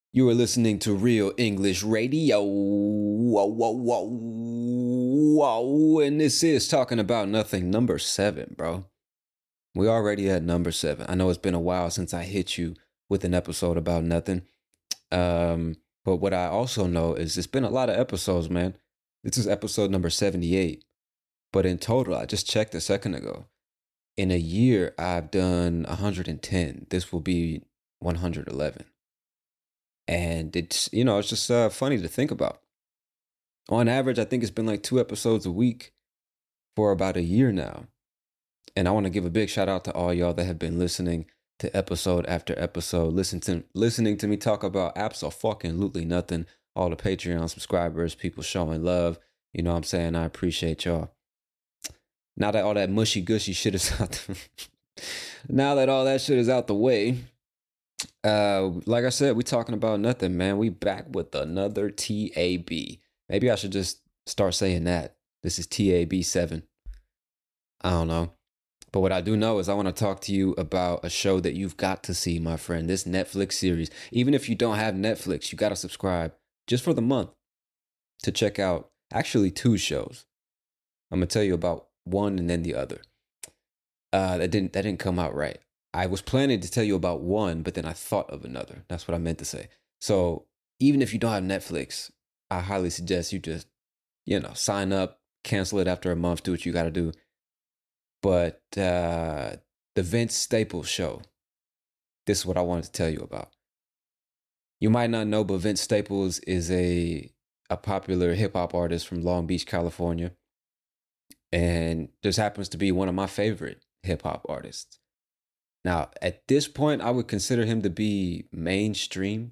You are listening to Real English Radio. Whoa, whoa, whoa, whoa. And this is Talking About Nothing number 7, bro. We already at number 7. I know it's been a while since I hit you with an episode about nothing. But what I also know is it's been a lot of episodes, man. This is episode number 78. But in total, I just checked a second ago. In a year, I've done 110. This will be 111. And it's just funny to think about. On average, I think it's been like 2 episodes a week for about a year now. And I want to give a big shout out to all y'all that have been listening to episode after episode, listening to me talk about absolutely nothing. All the Patreon subscribers, people showing love. You know what I'm saying? I appreciate y'all. Now that all that mushy gushy shit is out, now that all that shit is out the way, like I said, we talking about nothing, man. We back with another TAB. Maybe I should just start saying that. This is TAB 7. I don't know. But what I do know is I want to talk to you about a show that you've got to see, my friend. This Netflix series. Even if you don't have Netflix, you got to subscribe just for the month to check out actually 2 shows. I'm going to tell you about one and then the other. That didn't come out right. I was planning to tell you about one, but then I thought of another. That's what I meant to say. So even if you don't have Netflix, I highly suggest you just, sign up, cancel it after a month, do what you got to do. But the Vince Staples show, this is what I wanted to tell you about. You might not know, but Vince Staples is a popular hip hop artist from Long Beach, California. And just happens to be one of my favorite hip hop artists. Now, at this point, I would consider him to be mainstream.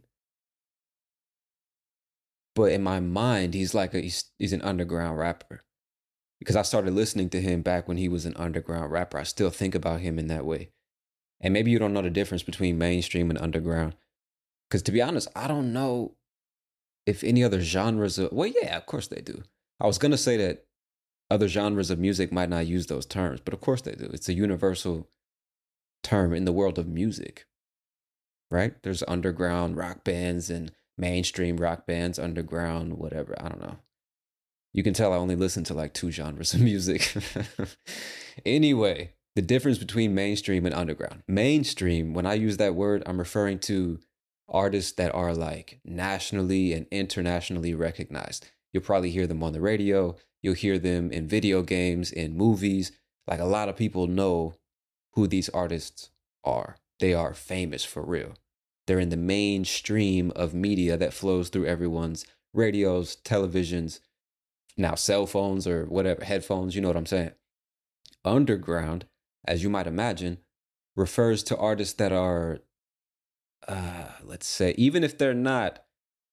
But in my mind, he's an underground rapper. Because I started listening to him back when he was an underground rapper. I still think about him in that way. And maybe you don't know the difference between mainstream and underground. Because to be honest, I don't know if any other genres of, well, yeah, of course they do. I was going to say that other genres of music might not use those terms, but of course they do. It's a universal term in the world of music, right? There's underground rock bands and mainstream rock bands, underground, whatever. I don't know. You can tell I only listen to like 2 genres of music. Anyway, the difference between mainstream and underground. Mainstream, when I use that word, I'm referring to artists that are like nationally and internationally recognized. You'll probably hear them on the radio. You'll hear them in video games, in movies. Like a lot of people know who these artists are. They are famous for real. They're in the mainstream of media that flows through everyone's radios, televisions, now cell phones or whatever, headphones, you know what I'm saying? Underground, as you might imagine, refers to artists that are, let's say, even if they're not,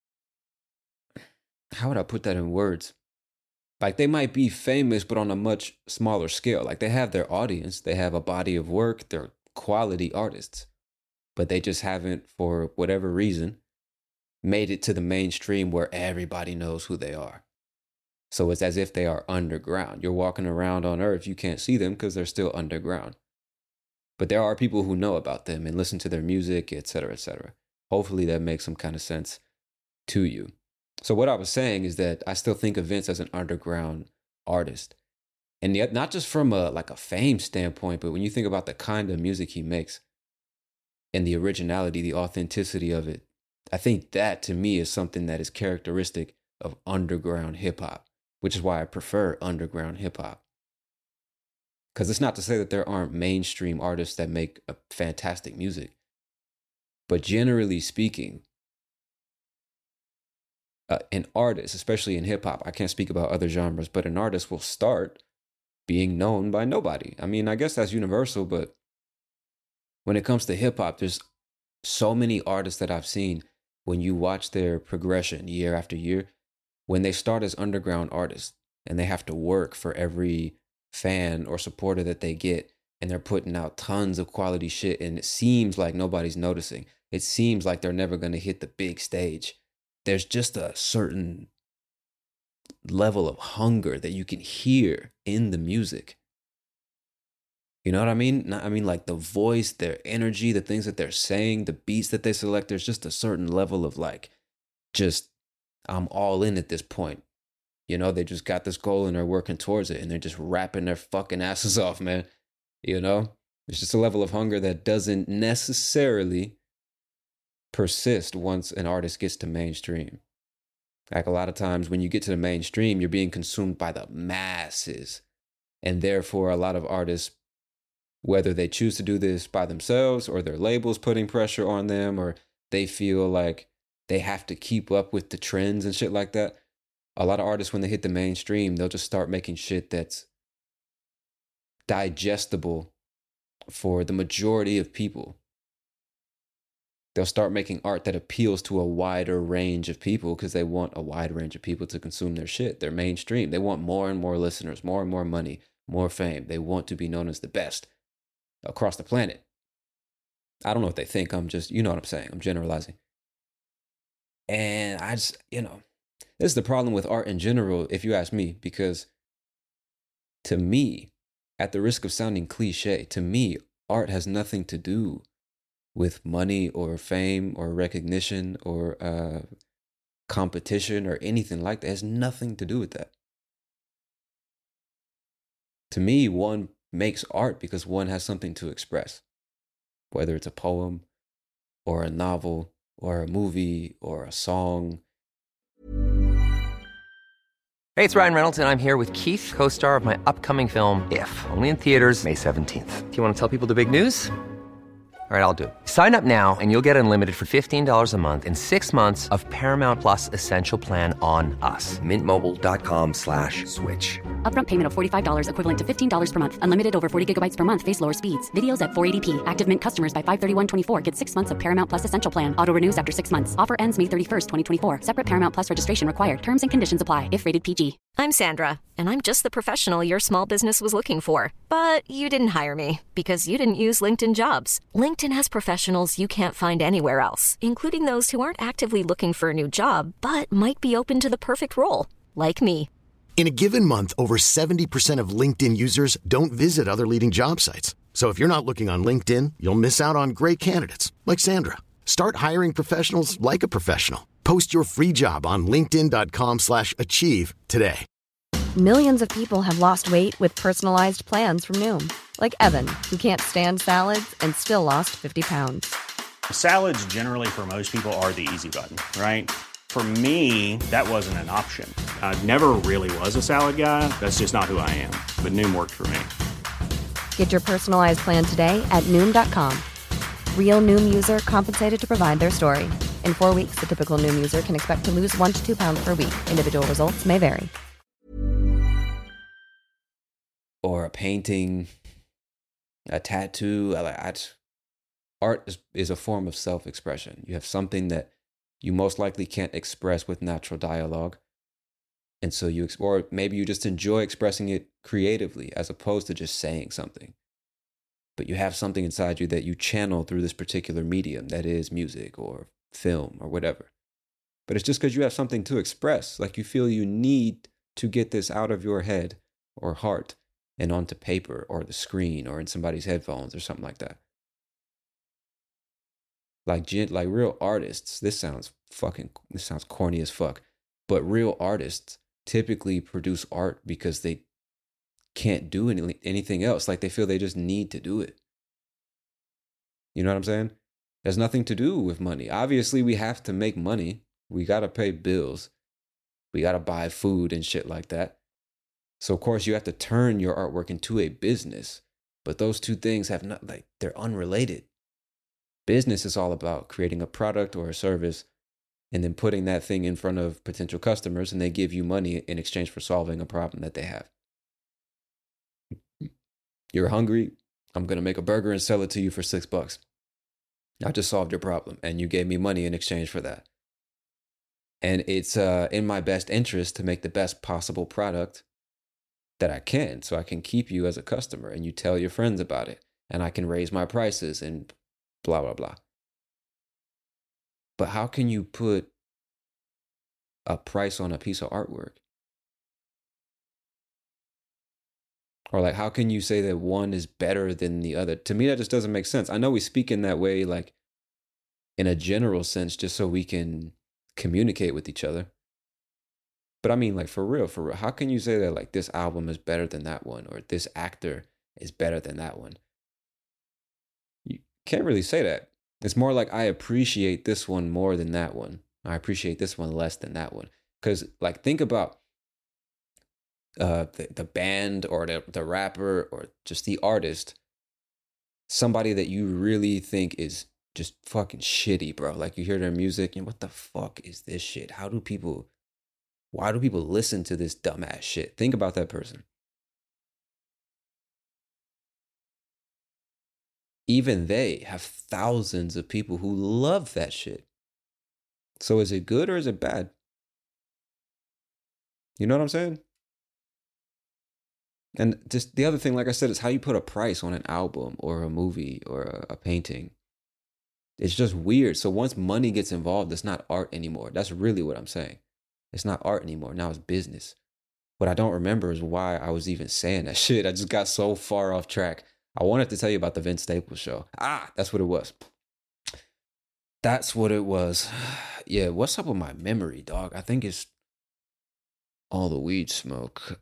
how would I put that in words? Like they might be famous, but on a much smaller scale. Like they have their audience, they have a body of work, they're quality artists, but they just haven't, for whatever reason, made it to the mainstream where everybody knows who they are. So it's as if they are underground. You're walking around on Earth, you can't see them because they're still underground. But there are people who know about them and listen to their music, etc., etc. Hopefully that makes some kind of sense to you. So what I was saying is that I still think of Vince as an underground artist. And yet not just from a fame standpoint, but when you think about the kind of music he makes and the originality, the authenticity of it, I think that to me is something that is characteristic of underground hip hop, which is why I prefer underground hip hop. Because it's not to say that there aren't mainstream artists that make a fantastic music. But generally speaking, an artist, especially in hip hop, I can't speak about other genres, but an artist will start being known by nobody. I mean, I guess that's universal, but when it comes to hip hop, there's so many artists that I've seen when you watch their progression year after year, when they start as underground artists and they have to work for every fan or supporter that they get, and they're putting out tons of quality shit, and it seems like nobody's noticing. It seems like they're never going to hit the big stage. There's just a certain level of hunger that you can hear in the music. You know what I mean? I mean, like the voice, their energy, the things that they're saying, the beats that they select. There's just a certain level of like, just, I'm all in at this point. You know, they just got this goal and they're working towards it and they're just rapping their fucking asses off, man. You know, it's just a level of hunger that doesn't necessarily persist once an artist gets to mainstream. Like a lot of times when you get to the mainstream, you're being consumed by the masses. And therefore, a lot of artists, whether they choose to do this by themselves or their labels putting pressure on them, or they feel like they have to keep up with the trends and shit like that. A lot of artists, when they hit the mainstream, they'll just start making shit that's digestible for the majority of people. They'll start making art that appeals to a wider range of people because they want a wide range of people to consume their shit. They're mainstream. They want more and more listeners, more and more money, more fame. They want to be known as the best across the planet. I don't know what they think. I'm just, you know what I'm saying. I'm generalizing. And I just, this is the problem with art in general, if you ask me, because to me, at the risk of sounding cliche, to me, art has nothing to do with money or fame or recognition or competition or anything like that. It has nothing to do with that. To me, one makes art because one has something to express, whether it's a poem or a novel or a movie or a song. Hey, it's Ryan Reynolds, and I'm here with Keith, co-star of my upcoming film, If, only in theaters May 17th. Do you want to tell people the big news? All right, I'll do it. Sign up now and you'll get unlimited for $15 a month and 6 months of Paramount Plus Essential Plan on us. MintMobile.com/switch. Upfront payment of $45 equivalent to $15 per month. Unlimited over 40 gigabytes per month. Face lower speeds. Videos at 480p. Active Mint customers by 531.24 get 6 months of Paramount Plus Essential Plan. Auto renews after 6 months. Offer ends May 31st, 2024. Separate Paramount Plus registration required. Terms and conditions apply if rated PG. I'm Sandra, and I'm just the professional your small business was looking for. But you didn't hire me because you didn't use LinkedIn Jobs. LinkedIn has professionals you can't find anywhere else, including those who aren't actively looking for a new job, but might be open to the perfect role, like me. In a given month, over 70% of LinkedIn users don't visit other leading job sites. So if you're not looking on LinkedIn, you'll miss out on great candidates like Sandra. Start hiring professionals like a professional. Post your free job on linkedin.com/achieve today. Millions of people have lost weight with personalized plans from Noom. Like Evan, who can't stand salads and still lost 50 pounds. Salads generally for most people are the easy button, right? For me, that wasn't an option. I never really was a salad guy. That's just not who I am. But Noom worked for me. Get your personalized plan today at Noom.com. Real Noom user compensated to provide their story. In 4 weeks, the typical Noom user can expect to lose 1 to 2 pounds per week. Individual results may vary. Or a painting, a tattoo. Art is a form of self-expression. You have something that you most likely can't express with natural dialogue. And so or maybe you just enjoy expressing it creatively as opposed to just saying something. But you have something inside you that you channel through this particular medium, that is music or film or whatever. But it's just because you have something to express, like you feel you need to get this out of your head or heart and onto paper or the screen or in somebody's headphones or something like that. Like real artists, this sounds corny as fuck, but real artists typically produce art because they can't do anything else. Like they feel they just need to do it. You know what I'm saying? It has nothing to do with money. Obviously, we have to make money. We got to pay bills. We got to buy food and shit like that. So, of course, you have to turn your artwork into a business. But those two things they're unrelated. Business is all about creating a product or a service and then putting that thing in front of potential customers and they give you money in exchange for solving a problem that they have. You're hungry. I'm going to make a burger and sell it to you for $6. I just solved your problem and you gave me money in exchange for that. And it's in my best interest to make the best possible product that I can so I can keep you as a customer and you tell your friends about it and I can raise my prices and blah, blah, blah. But how can you put a price on a piece of artwork? Or like, how can you say that one is better than the other? To me, that just doesn't make sense. I know we speak in that way, like in a general sense, just so we can communicate with each other. But I mean, like, for real, how can you say that, like, this album is better than that one, or this actor is better than that one? You can't really say that. It's more like, I appreciate this one more than that one. I appreciate this one less than that one. Because, like, think about the band or the rapper or just the artist, somebody that you really think is just fucking shitty, bro. Like, you hear their music and what the fuck is this shit? Why do people listen to this dumbass shit? Think about that person. Even they have thousands of people who love that shit. So is it good or is it bad? You know what I'm saying? And just the other thing, like I said, is how you put a price on an album or a movie or a painting. It's just weird. So once money gets involved, it's not art anymore. That's really what I'm saying. It's not art anymore. Now it's business. What I don't remember is why I was even saying that shit. I just got so far off track. I wanted to tell you about the Vince Staples show. That's what it was. That's what it was. Yeah, what's up with my memory, dog? I think it's all the weed smoke.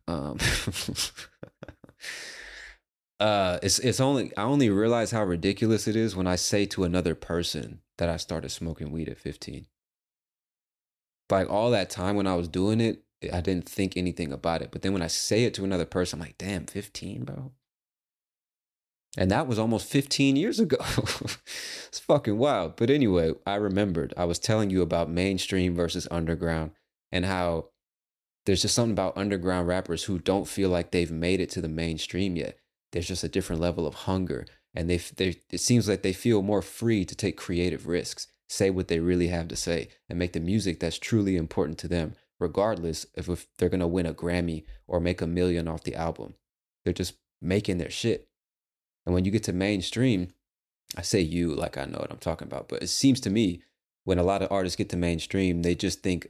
It's only, I only realize how ridiculous it is when I say to another person that I started smoking weed at 15. Like, all that time when I was doing it, I didn't think anything about it. But then when I say it to another person, I'm like, damn, 15, bro. And that was almost 15 years ago. It's fucking wild. But anyway, I remembered. I was telling you about mainstream versus underground and how there's just something about underground rappers who don't feel like they've made it to the mainstream yet. There's just a different level of hunger. And it seems like they feel more free to take creative risks, say what they really have to say, and make the music that's truly important to them, regardless of if they're going to win a Grammy or make $1 million off the album. They're just making their shit. And when you get to mainstream, I say you like I know what I'm talking about, but it seems to me when a lot of artists get to mainstream, they just think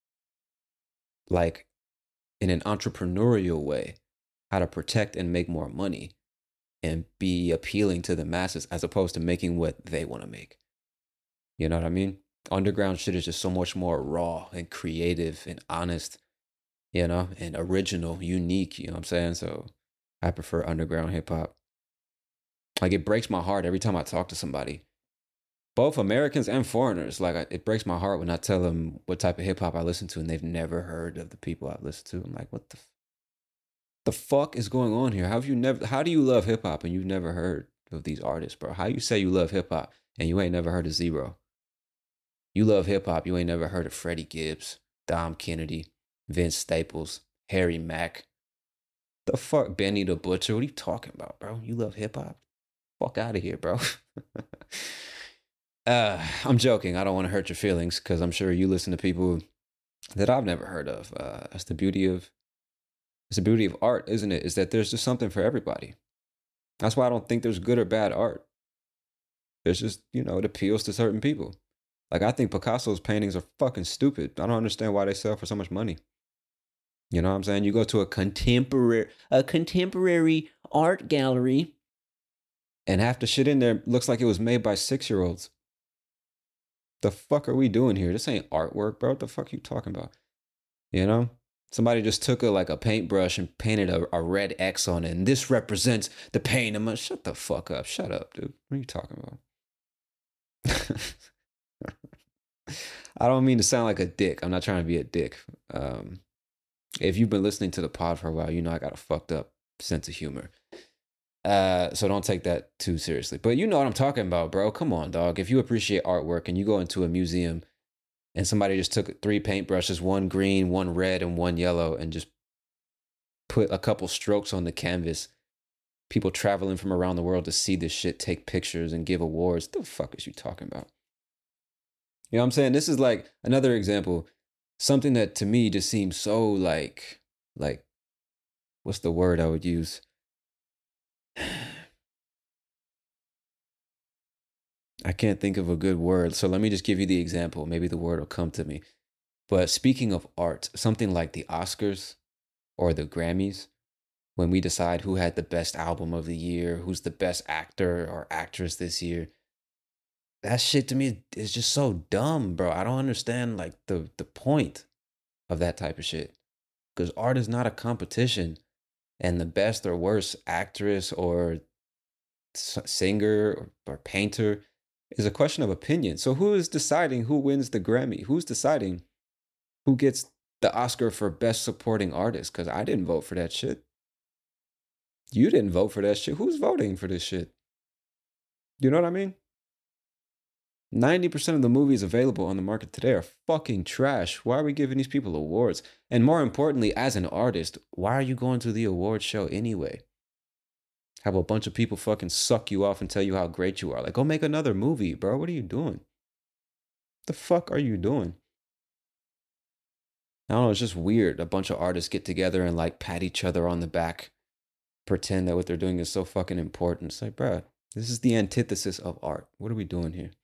like in an entrepreneurial way, how to protect and make more money and be appealing to the masses as opposed to making what they want to make. You know what I mean? Underground shit is just so much more raw and creative and honest, you know, and original, unique, you know what I'm saying? So I prefer underground hip hop. Like, it breaks my heart every time I talk to somebody, both Americans and foreigners. Like, it breaks my heart when I tell them what type of hip hop I listen to and they've never heard of the people I listen to. I'm like, what the fuck is going on here? How do you love hip hop and you've never heard of these artists, bro? How you say you love hip hop and you ain't never heard of Zero? You love hip hop, you ain't never heard of Freddie Gibbs, Dom Kennedy, Vince Staples, Harry Mack. The fuck, Benny the Butcher? What are you talking about, bro? You love hip hop? Fuck out of here, bro. I'm joking. I don't want to hurt your feelings because I'm sure you listen to people that I've never heard of. That's the beauty of art, isn't it? Is that there's just something for everybody. That's why I don't think there's good or bad art. There's just, you know, it appeals to certain people. Like, I think Picasso's paintings are fucking stupid. I don't understand why they sell for so much money. You know what I'm saying? You go to a contemporary art gallery and half the shit in there looks like it was made by 6-year-olds. The fuck are we doing here? This ain't artwork, bro. What the fuck are you talking about? You know? Somebody just took a paintbrush and painted a red X on it, and this represents the pain. I'm like, shut the fuck up. Shut up, dude. What are you talking about? I don't mean to sound like a dick. I'm not trying to be a dick. If you've been listening to the pod for a while, you know I got a fucked up sense of humor. So don't take that too seriously. But you know what I'm talking about, bro. Come on, dog. If you appreciate artwork and you go into a museum and somebody just took 3 paintbrushes, 1 green, 1 red, and 1 yellow, and just put a couple strokes on the canvas, people traveling from around the world to see this shit, take pictures and give awards. What the fuck is you talking about? You know what I'm saying? This is like another example. Something that to me just seems so like, what's the word I would use? I can't think of a good word. So let me just give you the example. Maybe the word will come to me. But speaking of art, something like the Oscars or the Grammys, when we decide who had the best album of the year, who's the best actor or actress this year. That shit to me is just so dumb, bro. I don't understand like the point of that type of shit. Because art is not a competition. And the best or worst actress or singer or painter is a question of opinion. So who is deciding who wins the Grammy? Who's deciding who gets the Oscar for best supporting artist? Because I didn't vote for that shit. You didn't vote for that shit. Who's voting for this shit? You know what I mean? 90% of the movies available on the market today are fucking trash. Why are we giving these people awards? And more importantly, as an artist, why are you going to the award show anyway? Have a bunch of people fucking suck you off and tell you how great you are. Like, go make another movie, bro. What are you doing? The fuck are you doing? I don't know, it's just weird. A bunch of artists get together and like pat each other on the back, pretend that what they're doing is so fucking important. It's like, bro, this is the antithesis of art. What are we doing here?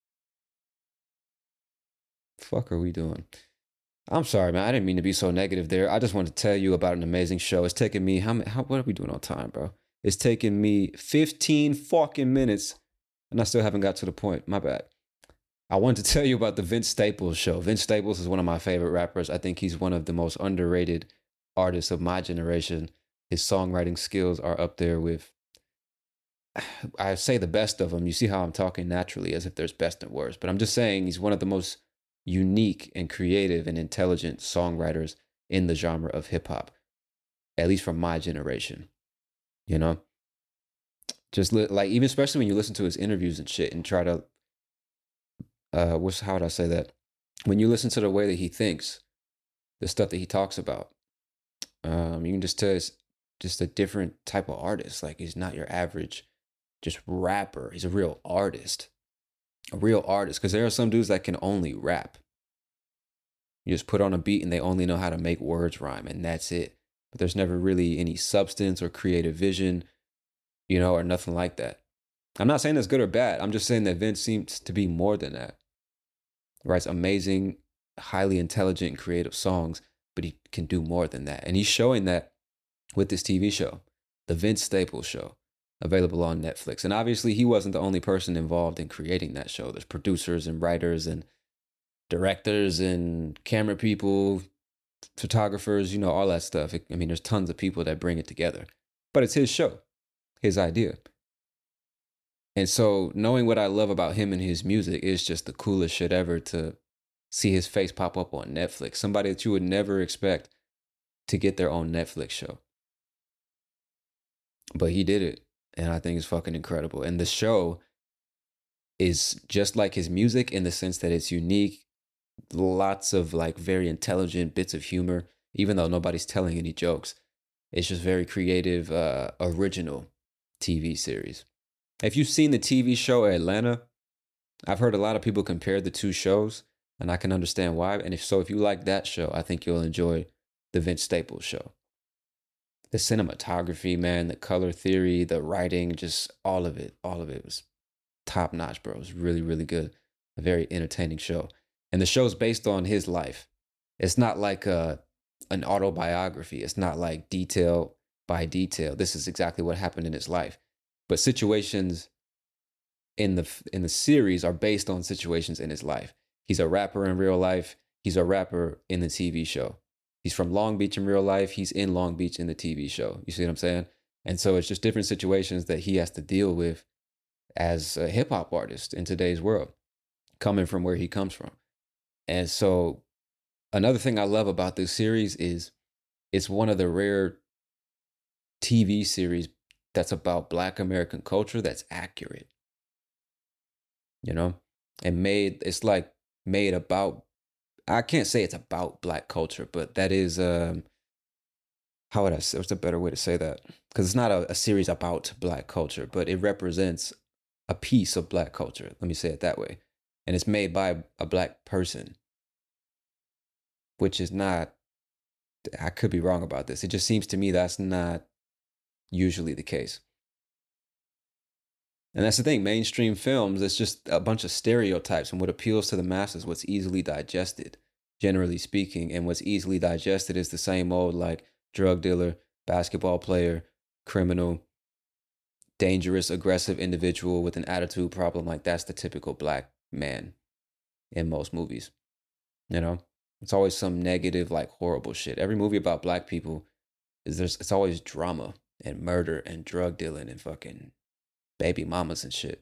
Fuck are we doing? I'm sorry, man. I didn't mean to be so negative there. I just wanted to tell you about an amazing show. It's taken me, what are we doing on time, bro? It's taken me 15 fucking minutes and I still haven't got to the point. My bad. I wanted to tell you about the Vince Staples show. Vince Staples is one of my favorite rappers. I think he's one of the most underrated artists of my generation. His songwriting skills are up there with, I say the best of them. You see how I'm talking naturally as if there's best and worst. But I'm just saying he's one of the most unique and creative and intelligent songwriters in the genre of hip hop, at least from my generation. You know, just like, even especially when you listen to his interviews and shit and try to, how would I say that? When you listen to the way that he thinks, the stuff that he talks about, you can just tell it's just a different type of artist. Like, he's not your average just rapper. He's a real artist. A real artist. Because there are some dudes that can only rap. You just put on a beat and they only know how to make words rhyme, and that's it. But there's never really any substance or creative vision, you know, or nothing like that. I'm not saying that's good or bad. I'm just saying that Vince seems to be more than that. Writes amazing, highly intelligent, and creative songs, but he can do more than that. And he's showing that with this TV show, The Vince Staples Show, available on Netflix. And obviously, he wasn't the only person involved in creating that show. There's producers and writers and directors and camera people, photographers, you know, all that stuff. I mean, there's tons of people that bring it together. But it's his show, his idea. And so knowing what I love about him and his music is just the coolest shit ever, to see his face pop up on Netflix. Somebody that you would never expect to get their own Netflix show. But he did it. And I think it's fucking incredible. And the show is just like his music in the sense that it's unique. Lots of like very intelligent bits of humor, even though nobody's telling any jokes. It's just very creative, original TV series. If you've seen the TV show Atlanta, I've heard a lot of people compare the two shows, and I can understand why. And if you like that show, I think you'll enjoy the Vince Staples Show. The cinematography, man, the color theory, the writing, just all of it was top notch, bro. It was really, really good. A very entertaining show. And the show's based on his life. It's not like an autobiography. It's not like detail by detail. This is exactly what happened in his life. But situations in the series are based on situations in his life. He's a rapper in real life. He's a rapper in the TV show. He's from Long Beach in real life. He's in Long Beach in the TV show. You see what I'm saying? And so it's just different situations that he has to deal with as a hip hop artist in today's world, coming from where he comes from. And so another thing I love about this series is it's one of the rare TV series that's about Black American culture that's accurate. You know? And it's made about, I can't say it's about Black culture, but that is, what's a better way to say that? Because it's not a series about Black culture, but it represents a piece of Black culture. Let me say it that way. And it's made by a Black person, which is not, I could be wrong about this. It just seems to me that's not usually the case. And that's the thing, mainstream films, it's just a bunch of stereotypes, and what appeals to the masses, what's easily digested, generally speaking. And what's easily digested is the same old like drug dealer, basketball player, criminal, dangerous, aggressive individual with an attitude problem. Like that's the typical black man in most movies. You know, it's always some negative, like horrible shit. Every movie about black people it's always drama and murder and drug dealing and fucking baby mamas and shit.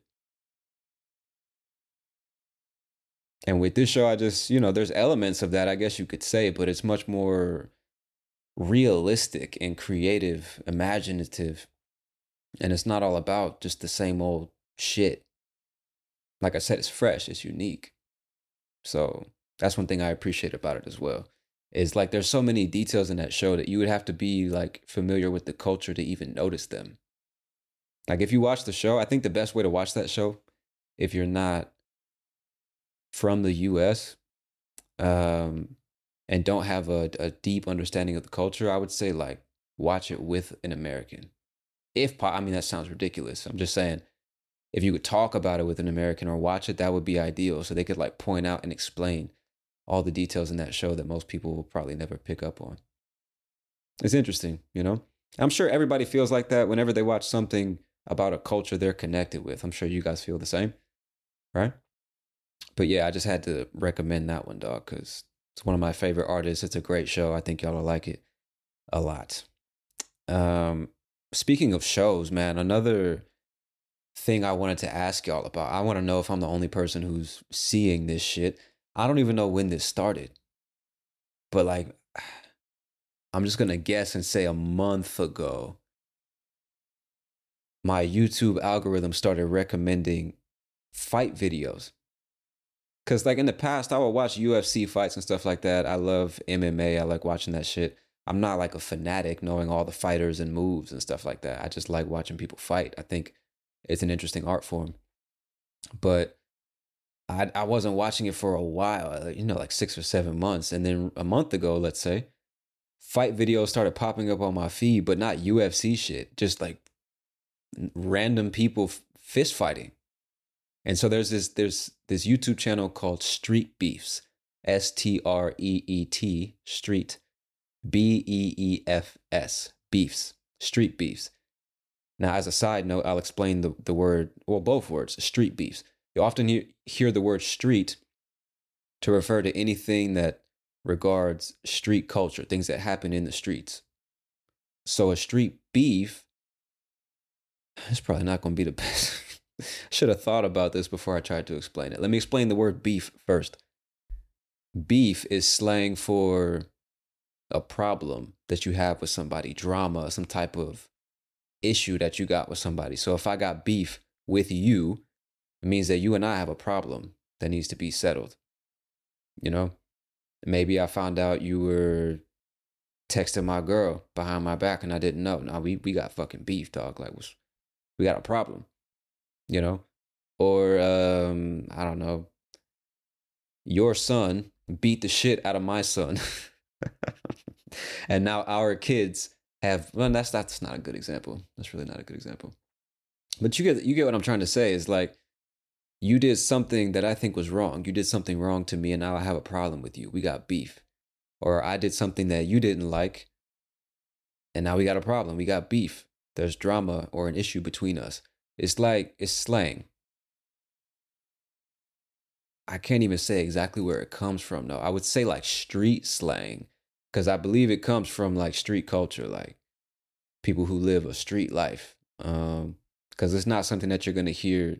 And with this show, I just, there's elements of that, I guess you could say, but it's much more realistic and creative, imaginative. And it's not all about just the same old shit. Like I said, it's fresh, it's unique. So that's one thing I appreciate about it as well. Is like there's so many details in that show that you would have to be like familiar with the culture to even notice them. Like if you watch the show, I think the best way to watch that show, if you're not from the US and don't have a deep understanding of the culture, I would say like watch it with an American. I mean, that sounds ridiculous. I'm just saying, if you could talk about it with an American or watch it, that would be ideal. So they could like point out and explain all the details in that show that most people will probably never pick up on. It's interesting, I'm sure everybody feels like that whenever they watch something about a culture they're connected with. I'm sure you guys feel the same, right? But yeah, I just had to recommend that one, dog, because it's one of my favorite artists. It's a great show. I think y'all will like it a lot. Speaking of shows, man, another thing I wanted to ask y'all about. I want to know if I'm the only person who's seeing this shit. I don't even know when this started, but like, I'm just going to guess and say a month ago, my YouTube algorithm started recommending fight videos. Because like in the past, I would watch UFC fights and stuff like that. I love MMA. I like watching that shit. I'm not like a fanatic knowing all the fighters and moves and stuff like that. I just like watching people fight. I think it's an interesting art form. But I wasn't watching it for a while, like 6 or 7 months. And then a month ago, let's say, fight videos started popping up on my feed, but not UFC shit, just like random people fist fighting. And so there's this YouTube channel called Street Beefs, STREET, Street, BEEFS, Beefs, Street Beefs. Now, as a side note, I'll explain the word, well, both words, street beefs. You often hear the word street to refer to anything that regards street culture, things that happen in the streets. So a street beef, it's probably not going to be the best. I should have thought about this before I tried to explain it. Let me explain the word beef first. Beef is slang for a problem that you have with somebody, drama, some type of issue that you got with somebody. So if I got beef with you, it means that you and I have a problem that needs to be settled. Maybe I found out you were texting my girl behind my back and I didn't know. Now we got fucking beef, dog. Like we got a problem, Or I don't know. Your son beat the shit out of my son. And now our kids have, well, that's not a good example. That's really not a good example. But you get what I'm trying to say is like, you did something that I think was wrong. You did something wrong to me and now I have a problem with you. We got beef. Or I did something that you didn't like and now we got a problem. We got beef. There's drama or an issue between us. It's slang. I can't even say exactly where it comes from though. I would say like street slang, because I believe it comes from like street culture, like people who live a street life. Because it's not something that you're going to hear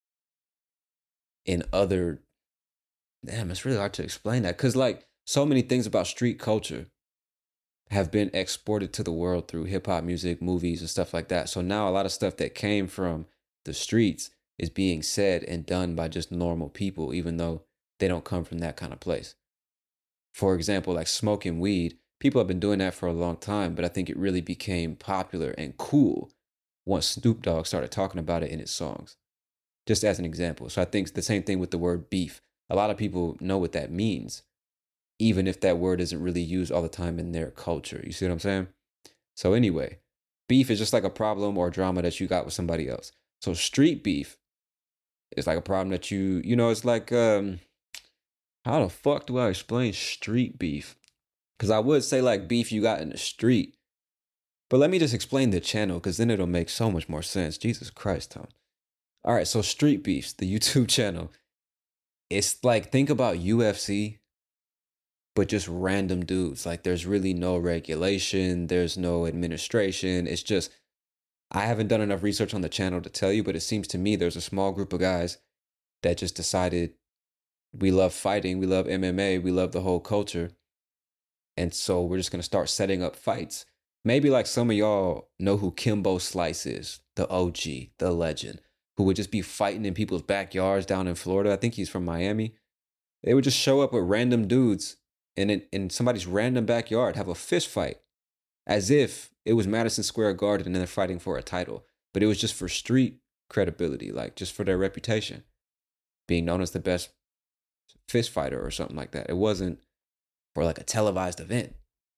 in other, it's really hard to explain that. Because like so many things about street culture have been exported to the world through hip hop music, movies and stuff like that. So now a lot of stuff that came from the streets is being said and done by just normal people, even though they don't come from that kind of place. For example, like smoking weed, people have been doing that for a long time, but I think it really became popular and cool once Snoop Dogg started talking about it in his songs, just as an example. So I think it's the same thing with the word beef. A lot of people know what that means, even if that word isn't really used all the time in their culture. You see what I'm saying? So anyway, beef is just like a problem or drama that you got with somebody else. So street beef is like a problem that it's like, how the fuck do I explain street beef? Because I would say like beef you got in the street, But let me just explain the channel, because then it'll make so much more sense. Jesus Christ, Tom. All right, so Street Beefs, the YouTube channel. It's like, think about UFC, but just random dudes. Like, there's really no regulation. There's no administration. It's just, I haven't done enough research on the channel to tell you, but it seems to me there's a small group of guys that just decided we love fighting, we love MMA, we love the whole culture. And so we're just going to start setting up fights. Maybe like some of y'all know who Kimbo Slice is, the OG, the legend, who would just be fighting in people's backyards down in Florida. I think he's from Miami. They would just show up with random dudes in somebody's random backyard, have a fist fight, as if it was Madison Square Garden and they're fighting for a title. But it was just for street credibility, like just for their reputation, being known as the best fist fighter or something like that. It wasn't for like a televised event.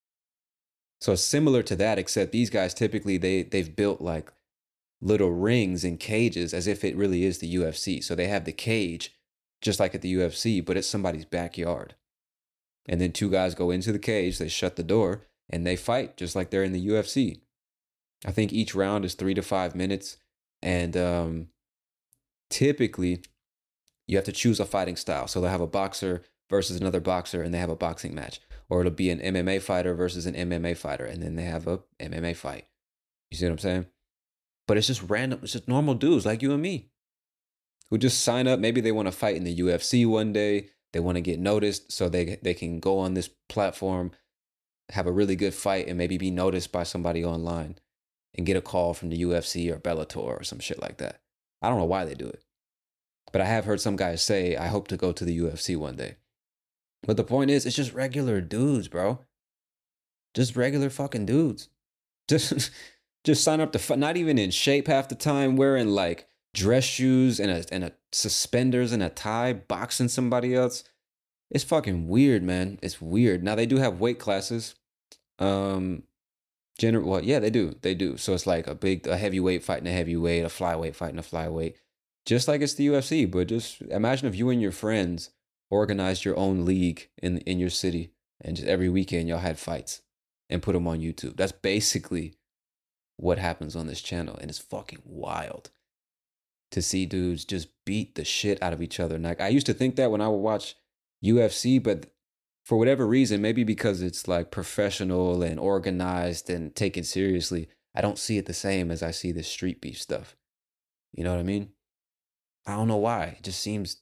So it's similar to that, except these guys typically they've built like little rings and cages as if it really is the UFC. So they have the cage just like at the UFC, but it's somebody's backyard. And then two guys go into the cage, they shut the door, and they fight just like they're in the UFC. I think each round is 3 to 5 minutes. And typically, you have to choose a fighting style. So they'll have a boxer versus another boxer, and they have a boxing match. Or it'll be an MMA fighter versus an MMA fighter, and then they have a MMA fight. You see what I'm saying? But it's just random. It's just normal dudes like you and me who just sign up. Maybe they want to fight in the UFC one day. They want to get noticed so they can go on this platform, have a really good fight, and maybe be noticed by somebody online and get a call from the UFC or Bellator or some shit like that. I don't know why they do it. But I have heard some guys say, I hope to go to the UFC one day. But the point is, it's just regular dudes, bro. Just regular fucking dudes. Just sign up to fight. Not even in shape half the time, wearing like dress shoes and a suspenders and a tie, boxing somebody else. It's fucking weird, man. It's weird. Now they do have weight classes. Well, yeah, they do. So it's like a heavyweight fighting a heavyweight, a flyweight fighting a flyweight. Just like it's the UFC, but just imagine if you and your friends organized your own league in your city, and just every weekend y'all had fights and put them on YouTube. That's basically what happens on this channel, and it's fucking wild to see dudes just beat the shit out of each other. And like, I used to think that when I would watch UFC, but for whatever reason, maybe because it's like professional and organized and taken seriously, I don't see it the same as I see this street beef stuff. You know what I mean? I don't know why. It just seems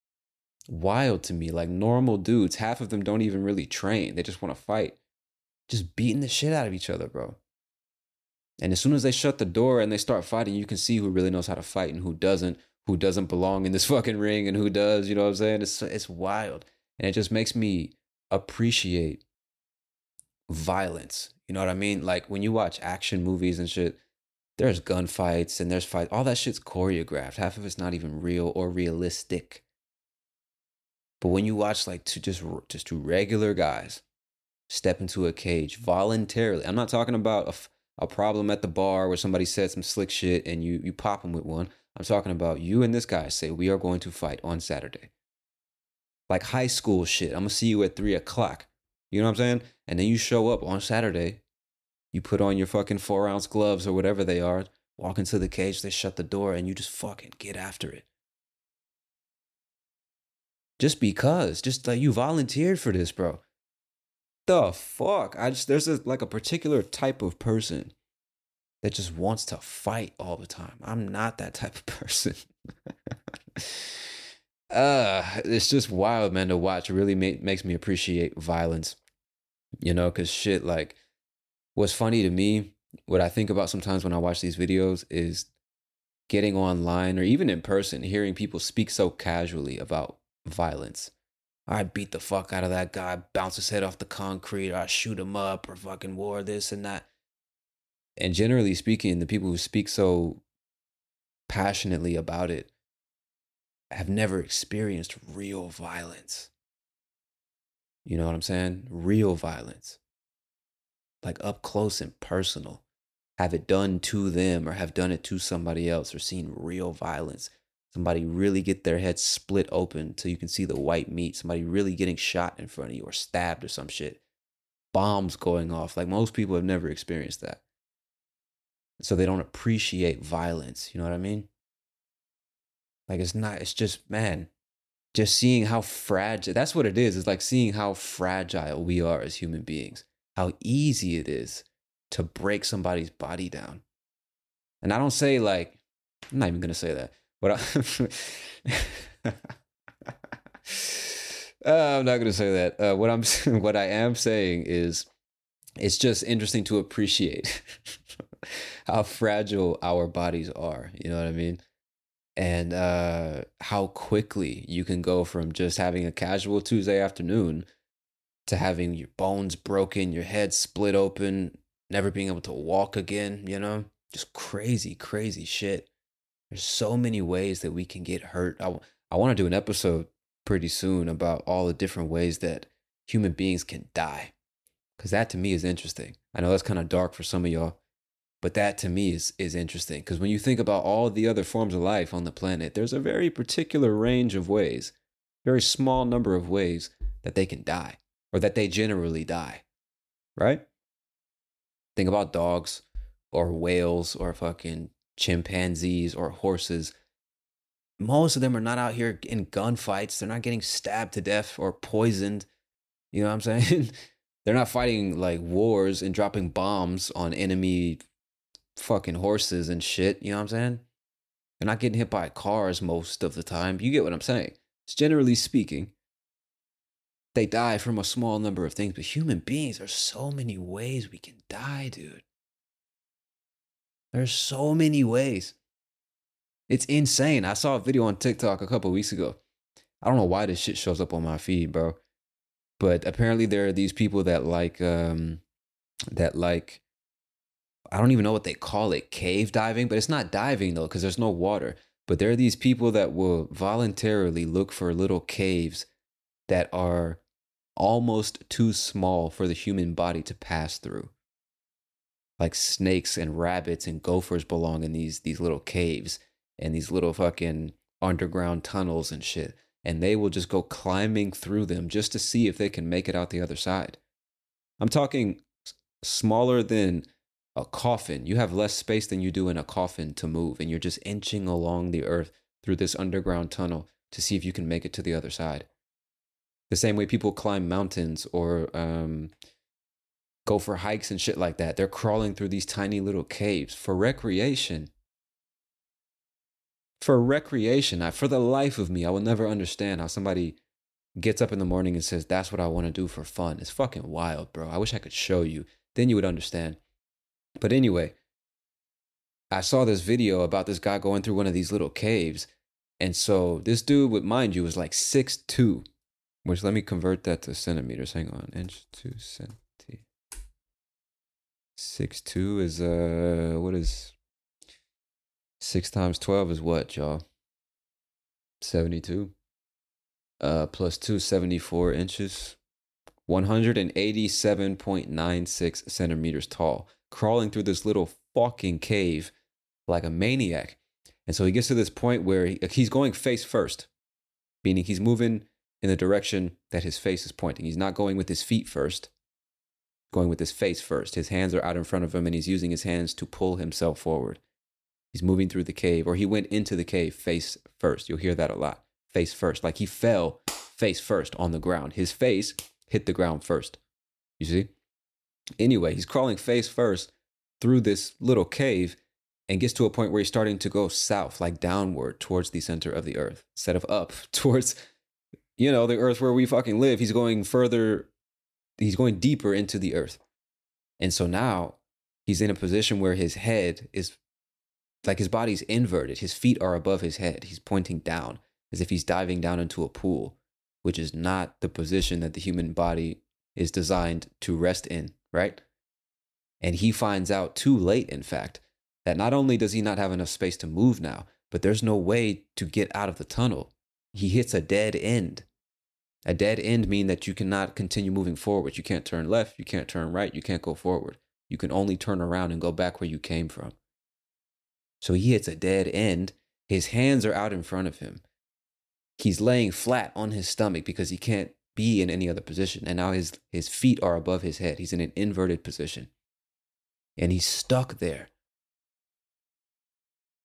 wild to me. Like normal dudes, half of them don't even really train. They just want to fight. Just beating the shit out of each other, bro. And as soon as they shut the door and they start fighting, you can see who really knows how to fight and who doesn't belong in this fucking ring and who does, you know what I'm saying? It's wild. And it just makes me appreciate violence. You know what I mean? Like when you watch action movies and shit, there's gunfights and there's fights. All that shit's choreographed. Half of it's not even real or realistic. But when you watch like two regular guys step into a cage voluntarily, I'm not talking about a problem at the bar where somebody said some slick shit and you pop them with one. I'm talking about you and this guy say, we are going to fight on Saturday. Like high school shit. I'm going to see you at 3:00. You know what I'm saying? And then you show up on Saturday. You put on your fucking 4-ounce gloves or whatever they are, walk into the cage, they shut the door, and you just fucking get after it. Just because. Just like you volunteered for this, bro. The fuck? There's a particular type of person that just wants to fight all the time. I'm not that type of person. It's just wild, man, to watch. It really makes me appreciate violence. You know, because shit, like, what's funny to me, what I think about sometimes when I watch these videos is getting online or even in person, hearing people speak so casually about violence. I beat the fuck out of that guy, bounce his head off the concrete, or I shoot him up, or fucking war this and that. And generally speaking, the people who speak so passionately about it have never experienced real violence. You know what I'm saying? Real violence. Like up close and personal. Have it done to them or have done it to somebody else or seen real violence. Somebody really get their head split open so you can see the white meat. Somebody really getting shot in front of you or stabbed or some shit. Bombs going off. Like most people have never experienced that. So they don't appreciate violence. You know what I mean? Like it's just, man, just seeing how fragile, that's what it is. It's like seeing how fragile we are as human beings, how easy it is to break somebody's body down. And I don't say like, I'm not even going to say that, but I'm not going to say that. What I am saying is it's just interesting to appreciate how fragile our bodies are. You know what I mean? And how quickly you can go from just having a casual Tuesday afternoon to having your bones broken, your head split open, never being able to walk again, you know? Just crazy, crazy shit. There's so many ways that we can get hurt. I want to do an episode pretty soon about all the different ways that human beings can die. Because that to me is interesting. I know that's kind of dark for some of y'all, but that to me is interesting. Because when you think about all the other forms of life on the planet, there's a very particular range of ways, very small number of ways that they can die, or that they generally die, right? Think about dogs or whales or fucking chimpanzees or horses. Most of them are not out here in gunfights. They're not getting stabbed to death or poisoned. You know what I'm saying? They're not fighting like wars and dropping bombs on enemy fucking horses and shit. You know what I'm saying? They're not getting hit by cars most of the time. You get what I'm saying? It's generally speaking, they die from a small number of things, but human beings, there's so many ways we can die, dude. There's so many ways. It's insane. I saw a video on TikTok a couple weeks ago. I don't know why this shit shows up on my feed, bro. But apparently there are these people that like, I don't even know what they call it, cave diving, but it's not diving though, because there's no water. But there are these people that will voluntarily look for little caves that are almost too small for the human body to pass through. Like snakes and rabbits and gophers belong in these little caves and these little fucking underground tunnels and shit. And they will just go climbing through them just to see if they can make it out the other side. I'm talking smaller than a coffin. You have less space than you do in a coffin to move, and you're just inching along the earth through this underground tunnel to see if you can make it to the other side. The same way people climb mountains or go for hikes and shit like that. They're crawling through these tiny little caves for recreation. For recreation. For the life of me, I will never understand how somebody gets up in the morning and says, that's what I want to do for fun. It's fucking wild, bro. I wish I could show you. Then you would understand. But anyway, I saw this video about this guy going through one of these little caves. And so this dude, with mind you, was like 6'2", which let me convert that to centimeters. Hang on. Inch to centi. 6'2" is, what is 6 times 12 is what, y'all? 72. Plus 2, 74 inches. 187.96 centimeters tall. Crawling through this little fucking cave like a maniac. And so he gets to this point where he's going face first, meaning he's moving in the direction that his face is pointing. He's not going with his feet first, going with his face first. His hands are out in front of him and he's using his hands to pull himself forward. He's moving through the cave, or he went into the cave face first. You'll hear that a lot. Face first. Like he fell face first on the ground. His face hit the ground first. You see? Anyway, he's crawling face first through this little cave and gets to a point where he's starting to go south, like downward towards the center of the earth, instead of up towards, the earth where we fucking live. He's going further, he's going deeper into the earth. And so now he's in a position where his head is, like his body's inverted. His feet are above his head. He's pointing down as if he's diving down into a pool, which is not the position that the human body is designed to rest in, right? And he finds out too late, in fact, that not only does he not have enough space to move now, but there's no way to get out of the tunnel. He hits a dead end. A dead end means that you cannot continue moving forward. You can't turn left, you can't turn right, you can't go forward. You can only turn around and go back where you came from. So he hits a dead end. His hands are out in front of him. He's laying flat on his stomach because he can't be in any other position. And now his feet are above his head. He's in an inverted position. And he's stuck there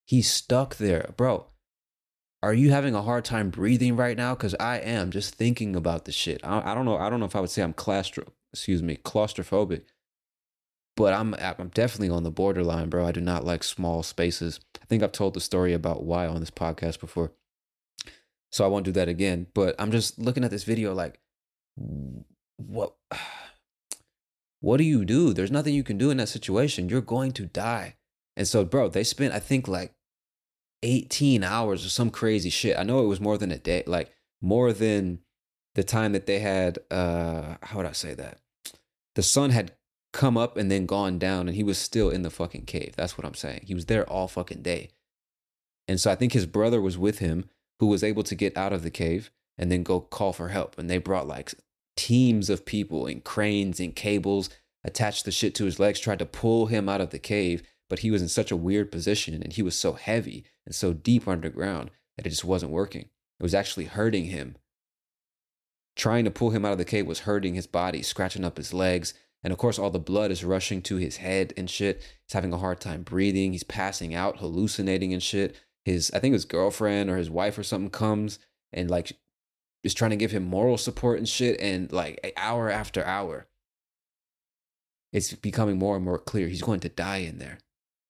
He's stuck there. Bro, are you having a hard time breathing right now? Because I am, just thinking about the shit. I don't know. I don't know if I would say I'm claustrophobic, but I'm definitely on the borderline, bro. I do not like small spaces. I think I've told the story about why on this podcast before, so I won't do that again. But I'm just looking at this video like, what do you do? There's nothing you can do in that situation. You're going to die. And so, bro, they spent, I think, like 18 hours or some crazy shit. I know it was more than a day, like more than the time that they had, how would I say that? The sun had come up and then gone down and he was still in the fucking cave. That's what I'm saying. He was there all fucking day. And so I think his brother was with him, who was able to get out of the cave and then go call for help. And they brought like teams of people and cranes and cables, attached the shit to his legs, tried to pull him out of the cave. But he was in such a weird position and he was so heavy and so deep underground that it just wasn't working. It was actually hurting him. Trying to pull him out of the cave was hurting his body, scratching up his legs. And of course, all the blood is rushing to his head and shit. He's having a hard time breathing. He's passing out, hallucinating and shit. I think his girlfriend or his wife or something comes and like is trying to give him moral support and shit. And like hour after hour, it's becoming more and more clear he's going to die in there.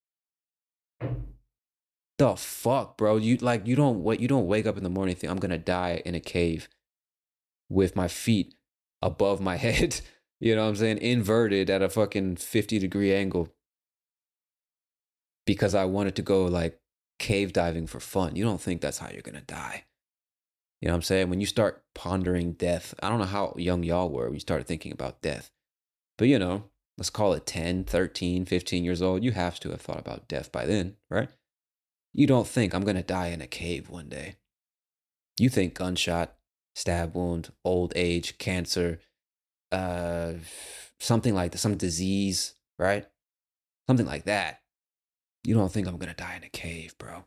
The fuck, bro? You don't wake up in the morning and think I'm gonna die in a cave with my feet above my head. You know what I'm saying? Inverted at a fucking 50-degree angle. Because I wanted to go like cave diving for fun. You don't think that's how you're gonna die. You know what I'm saying? When you start pondering death, I don't know how young y'all were when you started thinking about death. But you know, let's call it 10, 13, 15 years old. You have to have thought about death by then, right? You don't think I'm going to die in a cave one day. You think gunshot, stab wound, old age, cancer, something like that, some disease, right? Something like that. You don't think I'm going to die in a cave, bro.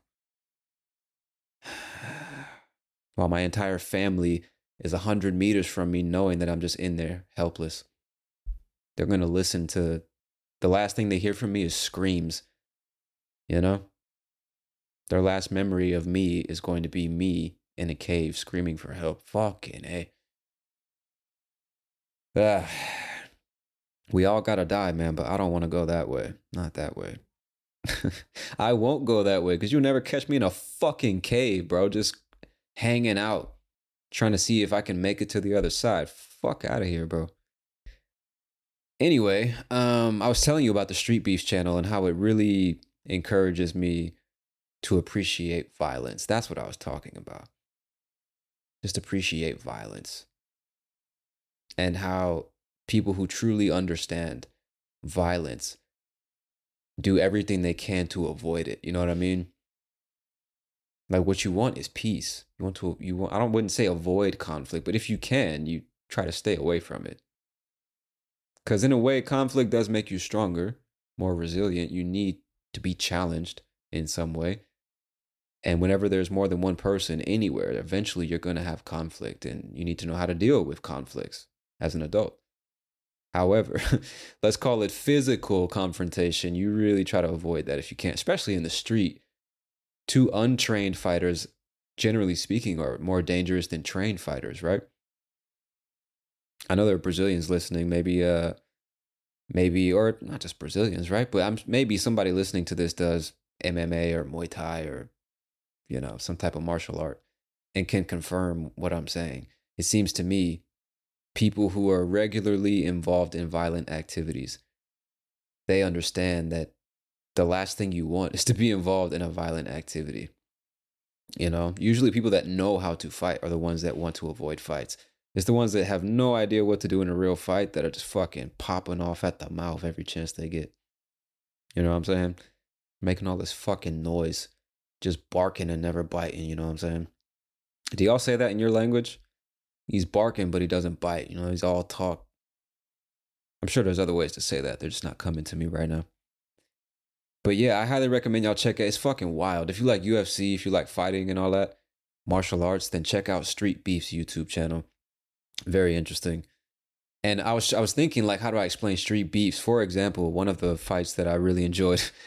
While my entire family is 100 meters from me, knowing that I'm just in there, helpless. They're going to listen to, the last thing they hear from me is screams, you know? Their last memory of me is going to be me in a cave screaming for help. Fucking A. We all gotta die, man, but I don't want to go that way. Not that way. I won't go that way because you'll never catch me in a fucking cave, bro. Just hanging out, trying to see if I can make it to the other side. Fuck out of here, bro. Anyway, I was telling you about the Street Beefs channel and how it really encourages me to appreciate violence. That's what I was talking about. Just appreciate violence. And how people who truly understand violence do everything they can to avoid it. You know what I mean? Like what you want is peace. I wouldn't say avoid conflict, but if you can, you try to stay away from it. Because in a way, conflict does make you stronger, more resilient. You need to be challenged in some way. And whenever there's more than one person anywhere, eventually you're going to have conflict and you need to know how to deal with conflicts as an adult. However, let's call it physical confrontation. You really try to avoid that if you can, especially in the street. Two untrained fighters, generally speaking, are more dangerous than trained fighters, right? I know there are Brazilians listening, maybe, or not just Brazilians, right? But maybe somebody listening to this does MMA or Muay Thai or, you know, some type of martial art and can confirm what I'm saying. It seems to me people who are regularly involved in violent activities, they understand that the last thing you want is to be involved in a violent activity. You know, usually people that know how to fight are the ones that want to avoid fights. It's the ones that have no idea what to do in a real fight that are just fucking popping off at the mouth every chance they get. You know what I'm saying? Making all this fucking noise, just barking and never biting, you know what I'm saying? Do y'all say that in your language? He's barking, but he doesn't bite. You know, he's all talk. I'm sure there's other ways to say that. They're just not coming to me right now. But yeah, I highly recommend y'all check it. It's fucking wild. If you like UFC, if you like fighting and all that, martial arts, then check out Street Beefs YouTube channel. Very interesting. And I was thinking, like, how do I explain Street Beefs? For example, one of the fights that I really enjoyed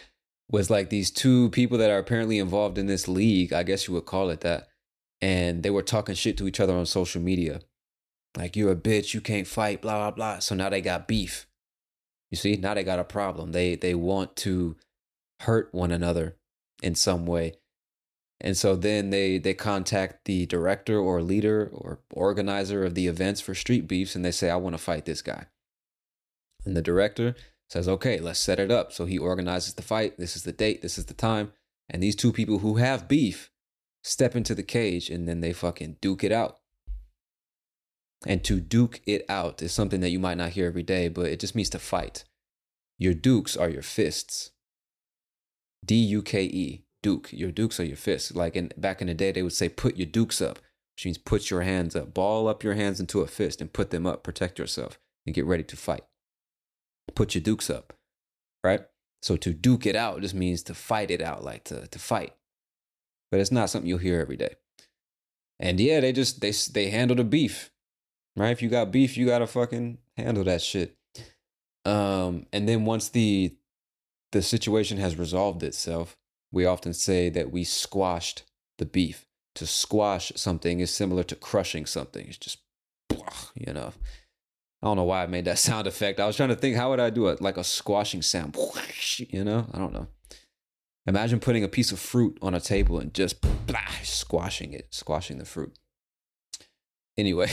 was like these two people that are apparently involved in this league, I guess you would call it that. And they were talking shit to each other on social media. Like, you're a bitch, you can't fight, blah, blah, blah. So now they got beef. You see, now they got a problem. They want to hurt one another in some way. And so then they contact the director or leader or organizer of the events for street beefs, and they say, I want to fight this guy. And the director says, okay, let's set it up. So he organizes the fight. This is the date. This is the time. And these two people who have beef step into the cage, and then they fucking duke it out. And to duke it out is something that you might not hear every day, but it just means to fight. Your dukes are your fists. D-U-K-E, duke. Your dukes are your fists. Like back in the day, they would say, put your dukes up, which means put your hands up. Ball up your hands into a fist and put them up. Protect yourself and get ready to fight. Put your dukes up, right? So to duke it out just means to fight it out, like to fight. But it's not something you'll hear every day. And yeah, they handle the beef, right? If you got beef, you gotta fucking handle that shit. And then once the situation has resolved itself, we often say that we squashed the beef. To squash something is similar to crushing something. It's just, you know. I don't know why I made that sound effect. I was trying to think, how would I do it? Like a squashing sound, you know? I don't know. Imagine putting a piece of fruit on a table and just squashing the fruit. Anyway,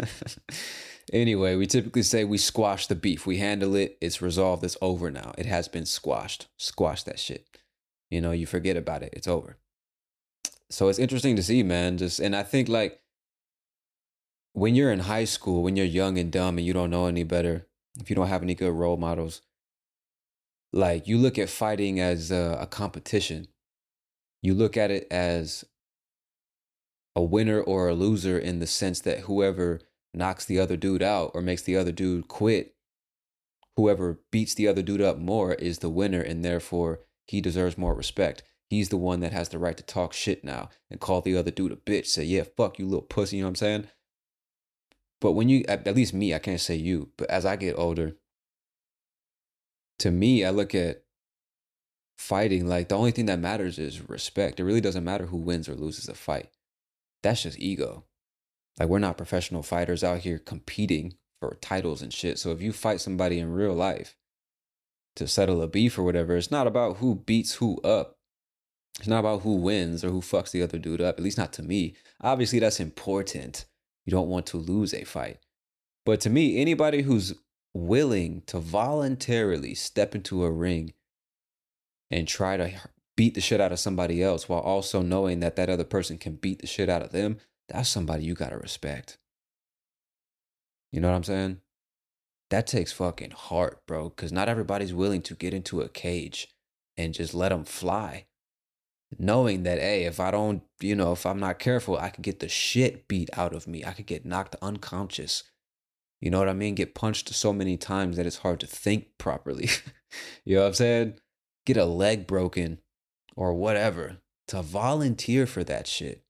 we typically say we squash the beef. We handle it. It's resolved. It's over now. It has been squashed. Squash that shit. You know, you forget about it. It's over. So it's interesting to see, man. And I think like when you're in high school, when you're young and dumb and you don't know any better, if you don't have any good role models, like you look at fighting as a competition. You look at it as a winner or a loser in the sense that whoever knocks the other dude out or makes the other dude quit, whoever beats the other dude up more is the winner, and therefore he deserves more respect. He's the one that has the right to talk shit now and call the other dude a bitch. Say, yeah, fuck you, little pussy, you know what I'm saying? But when you, at least me, I can't say you, but as I get older, to me, I look at fighting like the only thing that matters is respect. It really doesn't matter who wins or loses a fight. That's just ego. Like, we're not professional fighters out here competing for titles and shit. So if you fight somebody in real life to settle a beef or whatever, it's not about who beats who up. It's not about who wins or who fucks the other dude up, at least not to me. Obviously, that's important. You don't want to lose a fight. But to me, anybody who's willing to voluntarily step into a ring and try to beat the shit out of somebody else while also knowing that that other person can beat the shit out of them, that's somebody you gotta respect. You know what I'm saying? That takes fucking heart, bro, because not everybody's willing to get into a cage and just let them fly. Knowing that, hey, if I don't, if I'm not careful, I could get the shit beat out of me. I could get knocked unconscious. You know what I mean? Get punched so many times that it's hard to think properly. You know what I'm saying? Get a leg broken or whatever. To volunteer for that shit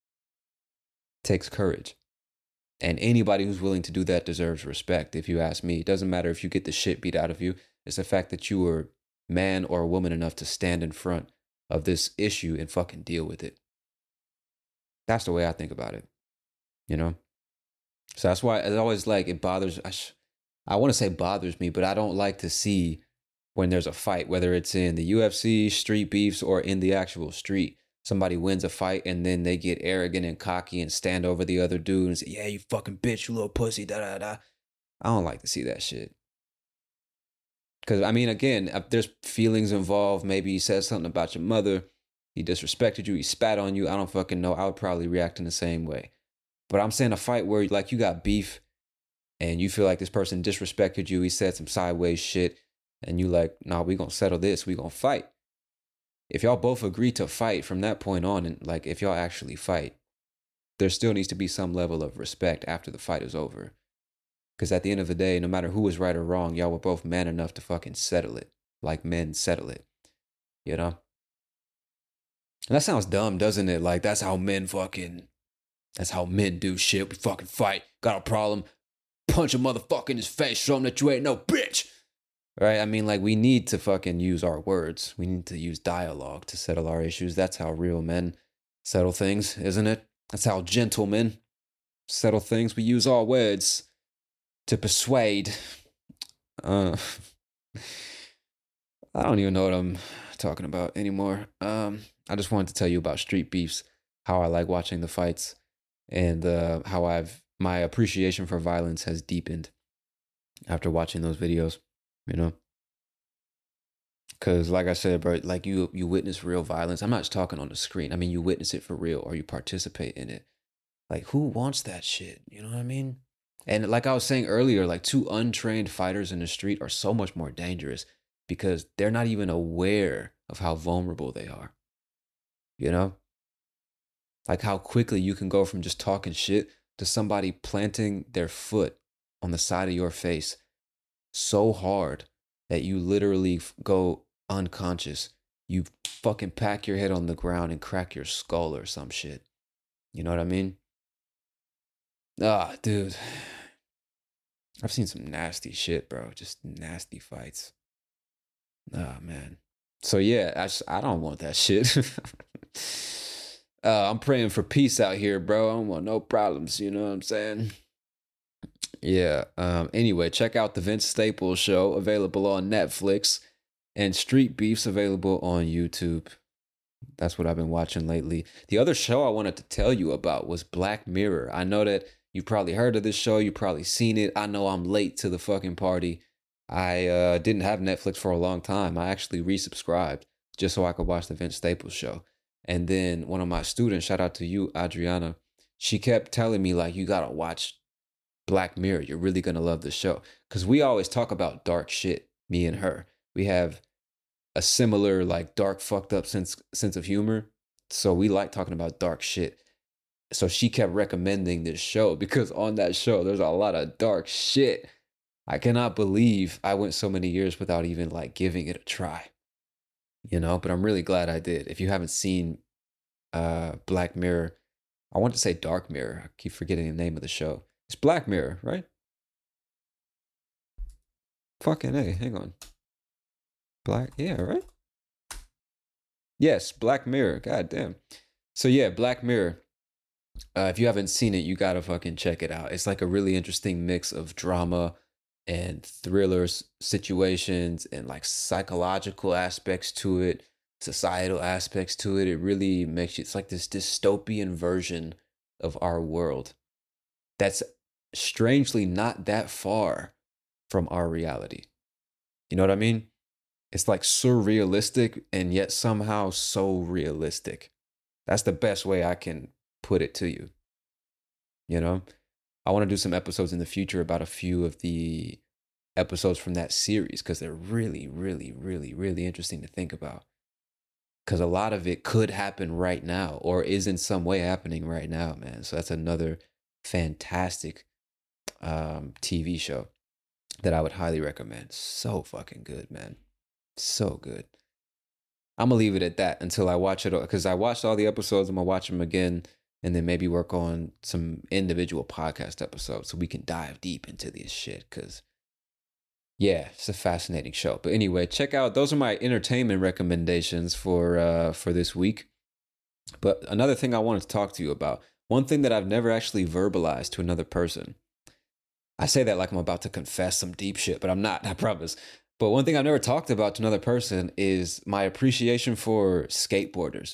takes courage. And anybody who's willing to do that deserves respect, if you ask me. It doesn't matter if you get the shit beat out of you. It's the fact that you were man or woman enough to stand in front of this issue and fucking deal with it. That's the way I think about it. You know? So that's why it's always like it bothers, I want to say bothers me, but I don't like to see when there's a fight, whether it's in the UFC, street beefs, or in the actual street. Somebody wins a fight and then they get arrogant and cocky and stand over the other dude and say, yeah, you fucking bitch, you little pussy, da da da. I don't like to see that shit. Because, I mean, again, there's feelings involved. Maybe he said something about your mother. He disrespected you. He spat on you. I don't fucking know. I would probably react in the same way. But I'm saying a fight where, like, you got beef and you feel like this person disrespected you. He said some sideways shit. And you like, nah, we gonna settle this. We gonna fight. If y'all both agree to fight from that point on, and like if y'all actually fight, there still needs to be some level of respect after the fight is over. Because at the end of the day, no matter who was right or wrong, y'all were both man enough to fucking settle it. Like men settle it. You know? And that sounds dumb, doesn't it? Like that's how men do shit. We fucking fight. Got a problem. Punch a motherfucker in his face. Show him that you ain't no bitch. right? I mean, like, we need to fucking use our words. We need to use dialogue to settle our issues. That's how real men settle things, isn't it? That's how gentlemen settle things. We use our words to persuade. I don't even know what I'm talking about anymore. I just wanted to tell you about Street Beefs, how I like watching the fights, and how my appreciation for violence has deepened after watching those videos, you know? Because like I said, bro, like you witness real violence. I'm not just talking on the screen. I mean, you witness it for real or you participate in it. Like, who wants that shit? You know what I mean? And like I was saying earlier, like, two untrained fighters in the street are so much more dangerous because they're not even aware of how vulnerable they are. You know? Like how quickly you can go from just talking shit to somebody planting their foot on the side of your face so hard that you literally go unconscious. You fucking pack your head on the ground and crack your skull or some shit. You know what I mean? Ah, dude. I've seen some nasty shit, bro. Just nasty fights. Ah, man. So yeah, I don't want that shit. I'm praying for peace out here, bro. I don't want no problems. You know what I'm saying? Yeah. Anyway, check out the Vince Staples Show, available on Netflix, and Street Beefs available on YouTube. That's what I've been watching lately. The other show I wanted to tell you about was Black Mirror. I know that you probably heard of this show. You probably seen it. I know I'm late to the fucking party. I didn't have Netflix for a long time. I actually resubscribed just so I could watch the Vince Staples Show. And then one of my students, shout out to you, Adriana, she kept telling me, like, you gotta watch Black Mirror. You're really gonna love the show. Because we always talk about dark shit, me and her. We have a similar, like, dark, fucked up sense of humor. So we like talking about dark shit. So she kept recommending this show because on that show, there's a lot of dark shit. I cannot believe I went so many years without even, like, giving it a try. You know, but I'm really glad I did. If you haven't seen Black Mirror, I want to say Dark Mirror. I keep forgetting the name of the show. It's Black Mirror, right? Fucking A, hang on. Yeah, right? Yes, Black Mirror. God damn. So yeah, Black Mirror. If you haven't seen it, you gotta fucking check it out. It's like a really interesting mix of drama and thrillers, situations, and like psychological aspects to it, societal aspects to it. It really makes you, it's like this dystopian version of our world that's strangely not that far from our reality. You know what I mean? It's like surrealistic and yet somehow so realistic. That's the best way I can put it to you. You know? I want to do some episodes in the future about a few of the episodes from that series because they're really, really, really, really interesting to think about. Because a lot of it could happen right now or is in some way happening right now, man. So that's another fantastic TV show that I would highly recommend. So fucking good, man. So good. I'm going to leave it at that until I watch it because I watched all the episodes. I'm going to watch them again. And then maybe work on some individual podcast episodes so we can dive deep into this shit. Because, yeah, it's a fascinating show. But anyway, check out, those are my entertainment recommendations for this week. But another thing I wanted to talk to you about, one thing that I've never actually verbalized to another person. I say that like I'm about to confess some deep shit, but I'm not, I promise. But one thing I've never talked about to another person is my appreciation for skateboarders.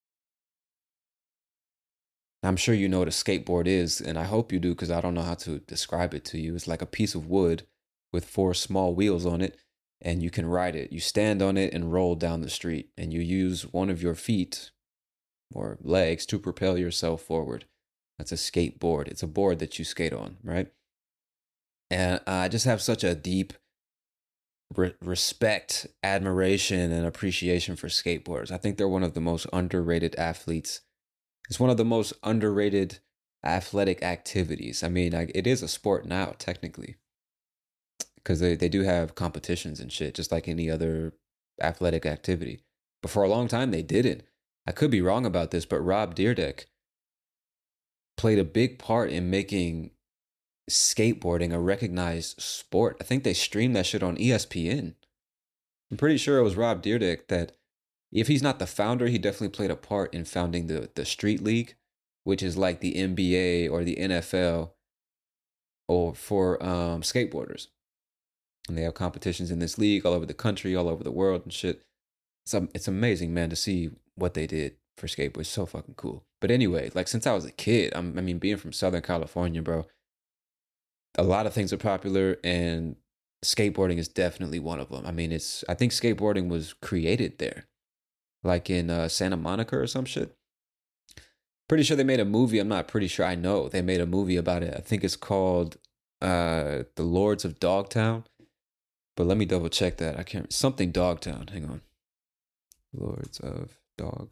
I'm sure you know what a skateboard is, and I hope you do because I don't know how to describe it to you. It's like a piece of wood with 4 small wheels on it, and you can ride it. You stand on it and roll down the street, and you use one of your feet or legs to propel yourself forward. That's a skateboard. It's a board that you skate on, right? And I just have such a deep respect, admiration, and appreciation for skateboarders. I think they're one of the most underrated athletes. It's one of the most underrated athletic activities. I mean, it is a sport now, technically, because they do have competitions and shit, just like any other athletic activity. But for a long time, they didn't. I could be wrong about this, but Rob Dyrdek played a big part in making skateboarding a recognized sport. I think they streamed that shit on ESPN. I'm pretty sure it was Rob Dyrdek that, if he's not the founder, he definitely played a part in founding the Street League, which is like the NBA or the NFL or for skateboarders. And they have competitions in this league all over the country, all over the world and shit. It's amazing, man, to see what they did for skateboards. So fucking cool. But anyway, like since I was a kid, I mean, being from Southern California, bro, a lot of things are popular and skateboarding is definitely one of them. I mean, I think skateboarding was created there, like in Santa Monica or some shit. Pretty sure they made a movie. I'm not pretty sure. I know they made a movie about it. I think it's called The Lords of Dogtown. But let me double check that. I can't. Something Dogtown. Hang on. Lords of Dog.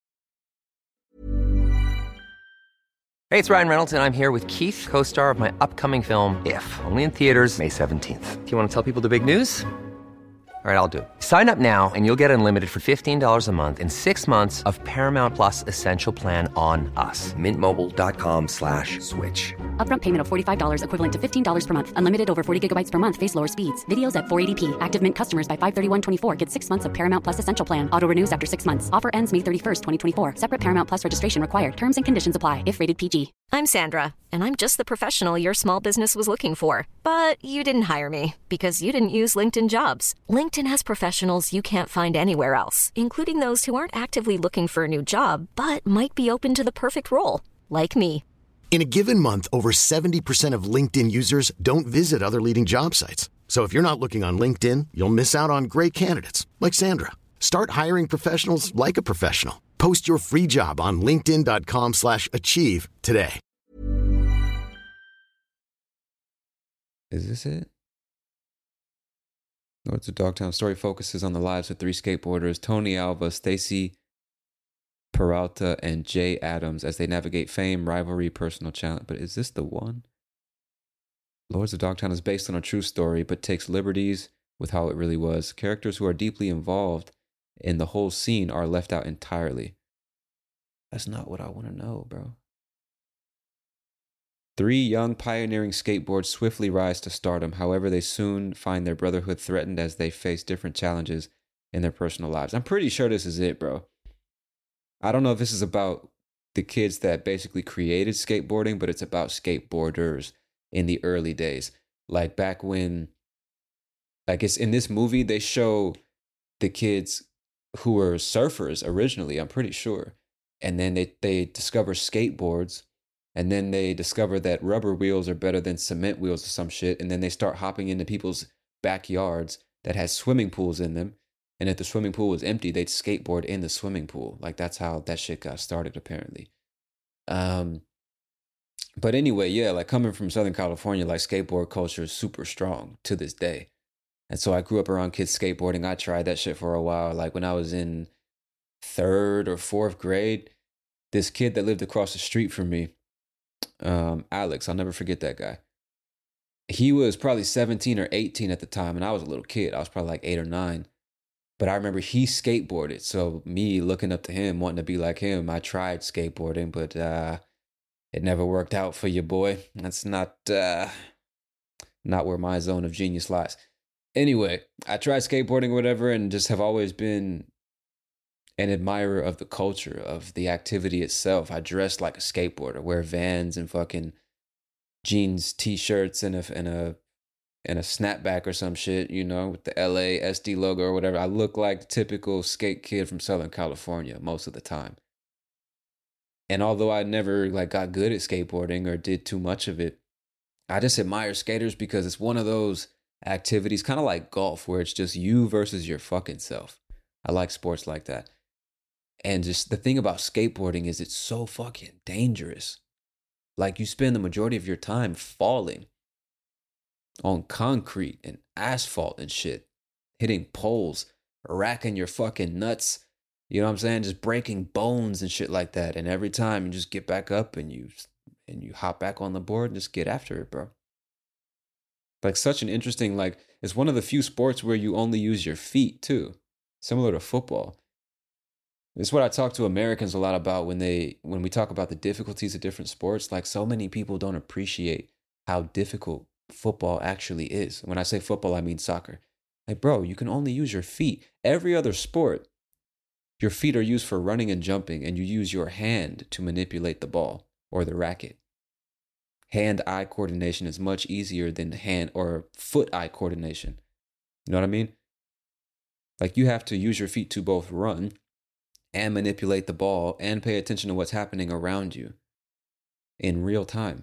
Hey, it's Ryan Reynolds, and I'm here with Keith, co-star of my upcoming film, If, only in theaters May 17th. Do you want to tell people the big news? All right, I'll do it. Sign up now and you'll get unlimited for $15 a month and 6 months of Paramount Plus Essential Plan on us. MintMobile.com/switch. Upfront payment of $45 equivalent to $15 per month. Unlimited over 40 gigabytes per month. Face lower speeds. Videos at 480p. Active Mint customers by 531.24 get 6 months of Paramount Plus Essential Plan. Auto renews after 6 months. Offer ends May 31st, 2024. Separate Paramount Plus registration required. Terms and conditions apply if rated PG. I'm Sandra, and I'm just the professional your small business was looking for. But you didn't hire me because you didn't use LinkedIn Jobs. LinkedIn has professionals you can't find anywhere else, including those who aren't actively looking for a new job, but might be open to the perfect role, like me. In a given month, over 70% of LinkedIn users don't visit other leading job sites. So if you're not looking on LinkedIn, you'll miss out on great candidates like Sandra. Start hiring professionals like a professional. Post your free job on linkedin.com/achieve today. Is this it? Lords of Dogtown story focuses on the lives of 3 skateboarders, Tony Alva, Stacy Peralta, and Jay Adams, as they navigate fame, rivalry, personal challenge. But is this the one? Lords of Dogtown is based on a true story, but takes liberties with how it really was. Characters who are deeply involved in the whole scene are left out entirely. That's not what I want to know, bro. 3 young pioneering skateboards swiftly rise to stardom. However, they soon find their brotherhood threatened as they face different challenges in their personal lives. I'm pretty sure this is it, bro. I don't know if this is about the kids that basically created skateboarding, but it's about skateboarders in the early days. Like back when, like it's in this movie, they show the kids who were surfers originally, I'm pretty sure. And then they discover skateboards. And then they discover that rubber wheels are better than cement wheels or some shit. And then they start hopping into people's backyards that has swimming pools in them. And if the swimming pool was empty, they'd skateboard in the swimming pool. Like that's how that shit got started, apparently. But anyway, yeah, like coming from Southern California, like skateboard culture is super strong to this day. And so I grew up around kids skateboarding. I tried that shit for a while. Like when I was in 3rd or 4th grade, this kid that lived across the street from me, Alex, I'll never forget that guy. He was probably 17 or 18 at the time, and I was a little kid. I was probably like 8 or 9. But I remember he skateboarded. So me looking up to him, wanting to be like him, I tried skateboarding, but it never worked out for you, boy. That's not where my zone of genius lies. Anyway, I tried skateboarding or whatever, and just have always been an admirer of the culture, of the activity itself. I dressed like a skateboarder, wear Vans and fucking jeans, t-shirts, and a snapback or some shit, you know, with the LA SD logo or whatever. I look like the typical skate kid from Southern California most of the time. And although I never like got good at skateboarding or did too much of it, I just admire skaters because it's one of those activities, kind of like golf, where it's just you versus your fucking self. I like sports like that. And just the thing about skateboarding is it's so fucking dangerous. Like you spend the majority of your time falling on concrete and asphalt and shit, hitting poles, racking your fucking nuts, you know what I'm saying? Just breaking bones and shit like that. And every time you just get back up and you hop back on the board and just get after it, bro. Like such an interesting, like it's one of the few sports where you only use your feet too, similar to football. It's what I talk to Americans a lot about when we talk about the difficulties of different sports. Like so many people don't appreciate how difficult football actually is. When I say football, I mean soccer. Like, bro, you can only use your feet. Every other sport, your feet are used for running and jumping, and you use your hand to manipulate the ball or the racket. Hand-eye coordination is much easier than hand or foot-eye coordination. You know what I mean? Like, you have to use your feet to both run and manipulate the ball and pay attention to what's happening around you in real time.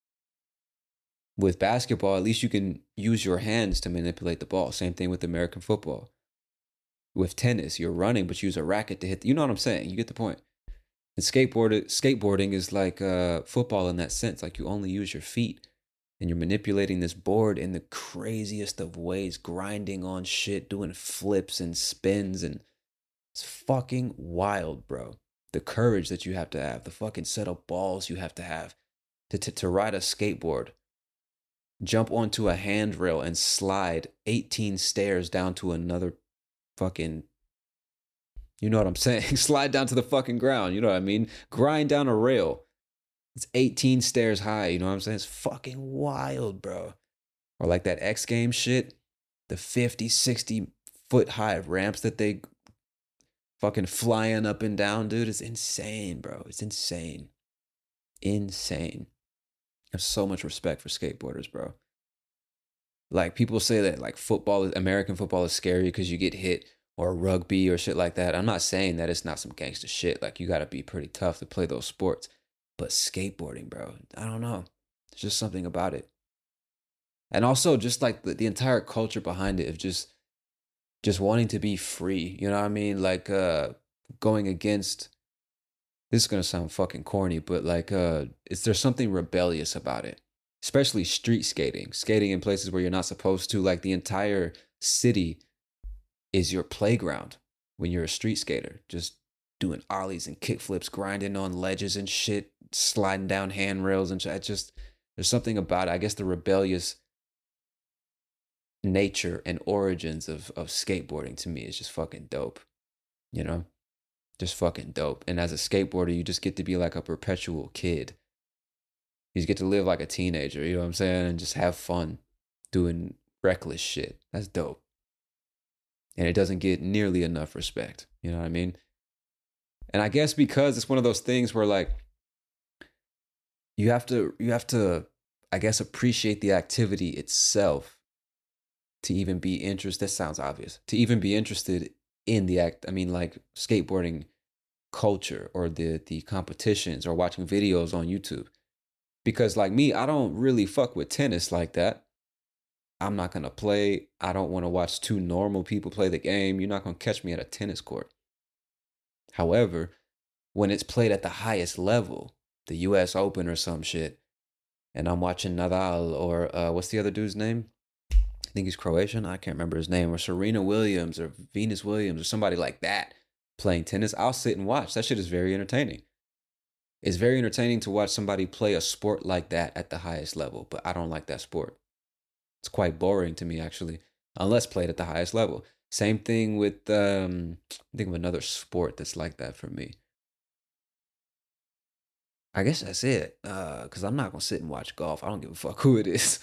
With basketball, at least you can use your hands to manipulate the ball. Same thing with American football. With tennis, you're running, but you use a racket to hit. You know what I'm saying? You get the point. And skateboarding is like football in that sense. Like, you only use your feet, and you're manipulating this board in the craziest of ways, grinding on shit, doing flips and spins, and it's fucking wild, bro. The courage that you have to have, the fucking set of balls you have to have to ride a skateboard, jump onto a handrail and slide 18 stairs down to another fucking, you know what I'm saying? Slide down to the fucking ground, you know what I mean? Grind down a rail. It's 18 stairs high, you know what I'm saying? It's fucking wild, bro. Or like that X Games shit, the 50, 60 foot high ramps that they fucking flying up and down, dude. It's insane, bro. It's insane. Insane. I have so much respect for skateboarders, bro. Like, people say that like American football is scary because you get hit, or rugby or shit like that. I'm not saying that it's not some gangster shit. Like, you got to be pretty tough to play those sports. But skateboarding, bro, I don't know. There's just something about it. And also just like the entire culture behind it of just wanting to be free. You know what I mean? Like going against, this is going to sound fucking corny, but like there's something rebellious about it. Especially street skating. Skating in places where you're not supposed to. Like, the entire city is your playground when you're a street skater. Just doing ollies and kickflips, grinding on ledges and shit, sliding down handrails and shit. There's something about it. I guess the rebellious nature and origins of skateboarding to me is just fucking dope. You know? Just fucking dope. And as a skateboarder, you just get to be like a perpetual kid. You just get to live like a teenager, you know what I'm saying? And just have fun doing reckless shit. That's dope. And it doesn't get nearly enough respect. You know what I mean? And I guess because it's one of those things where like you have to, I guess, appreciate the activity itself to even be interested. That sounds obvious. To even be interested in the act. I mean, like skateboarding culture or the competitions or watching videos on YouTube. Because like me, I don't really fuck with tennis like that. I'm not going to play. I don't want to watch two normal people play the game. You're not going to catch me at a tennis court. However, when it's played at the highest level, the US Open or some shit, and I'm watching Nadal or what's the other dude's name? I think he's Croatian. I can't remember his name. Or Serena Williams or Venus Williams or somebody like that playing tennis. I'll sit and watch. That shit is very entertaining. It's very entertaining to watch somebody play a sport like that at the highest level, but I don't like that sport. It's quite boring to me, actually, unless played at the highest level. Same thing with, think of another sport that's like that for me. I guess that's it, because I'm not going to sit and watch golf. I don't give a fuck who it is.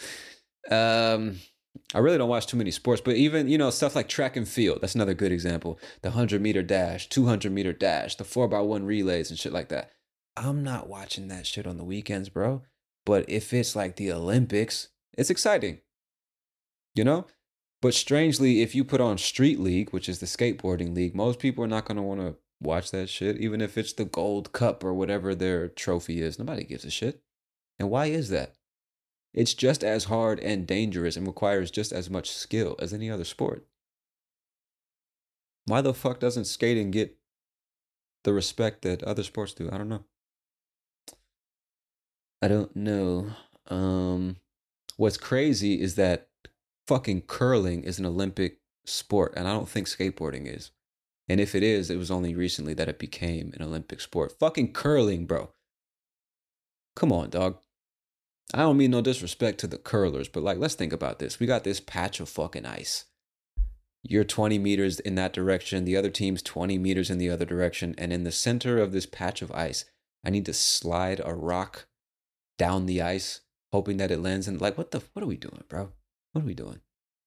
I really don't watch too many sports, but even, you know, stuff like track and field, that's another good example. The 100-meter dash, 200-meter dash, the 4x1 relays and shit like that. I'm not watching that shit on the weekends, bro. But if it's like the Olympics, it's exciting. You know? But strangely, if you put on Street League, which is the skateboarding league, most people are not going to want to watch that shit, even if it's the Gold Cup or whatever their trophy is. Nobody gives a shit. And why is that? It's just as hard and dangerous and requires just as much skill as any other sport. Why the fuck doesn't skating get the respect that other sports do? I don't know. I don't know. What's crazy is that fucking curling is an Olympic sport, and I don't think skateboarding is. And if it is, it was only recently that it became an Olympic sport. Fucking curling, bro. Come on, dog. I don't mean no disrespect to the curlers, but like, let's think about this. We got this patch of fucking ice. You're 20 meters in that direction. The other team's 20 meters in the other direction. And in the center of this patch of ice, I need to slide a rock down the ice, hoping that it lands in, like, what are we doing, bro? What are we doing?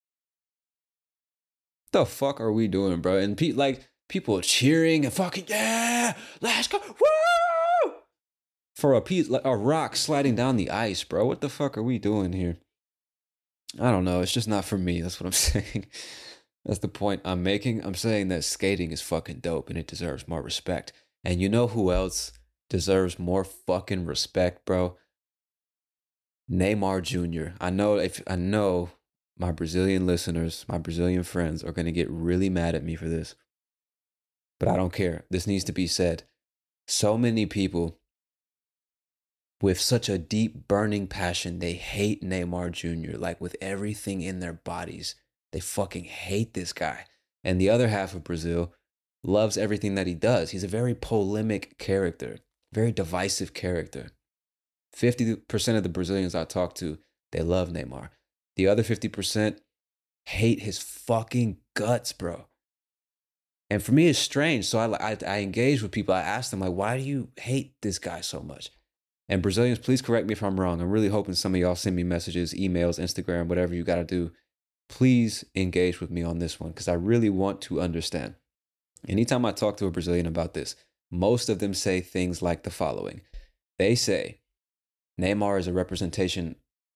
The fuck are we doing, bro? And people cheering and fucking, yeah, let's go, woo! For a rock sliding down the ice, bro. What the fuck are we doing here? I don't know. It's just not for me. That's what I'm saying. That's the point I'm making. I'm saying that skating is fucking dope and it deserves more respect. And you know who else deserves more fucking respect, bro? Neymar Jr. I know my Brazilian listeners, my Brazilian friends are going to get really mad at me for this. But I don't care. This needs to be said. So many people with such a deep burning passion, they hate Neymar Jr. like with everything in their bodies. They fucking hate this guy. And the other half of Brazil loves everything that he does. He's a very polemic character, very divisive character. 50% of the Brazilians I talk to, they love Neymar. The other 50% hate his fucking guts, bro. And for me, it's strange. So I engage with people. I ask them, like, why do you hate this guy so much? And Brazilians, please correct me if I'm wrong. I'm really hoping some of y'all send me messages, emails, Instagram, whatever you got to do. Please engage with me on this one because I really want to understand. Anytime I talk to a Brazilian about this, most of them say things like the following. They say Neymar is a representative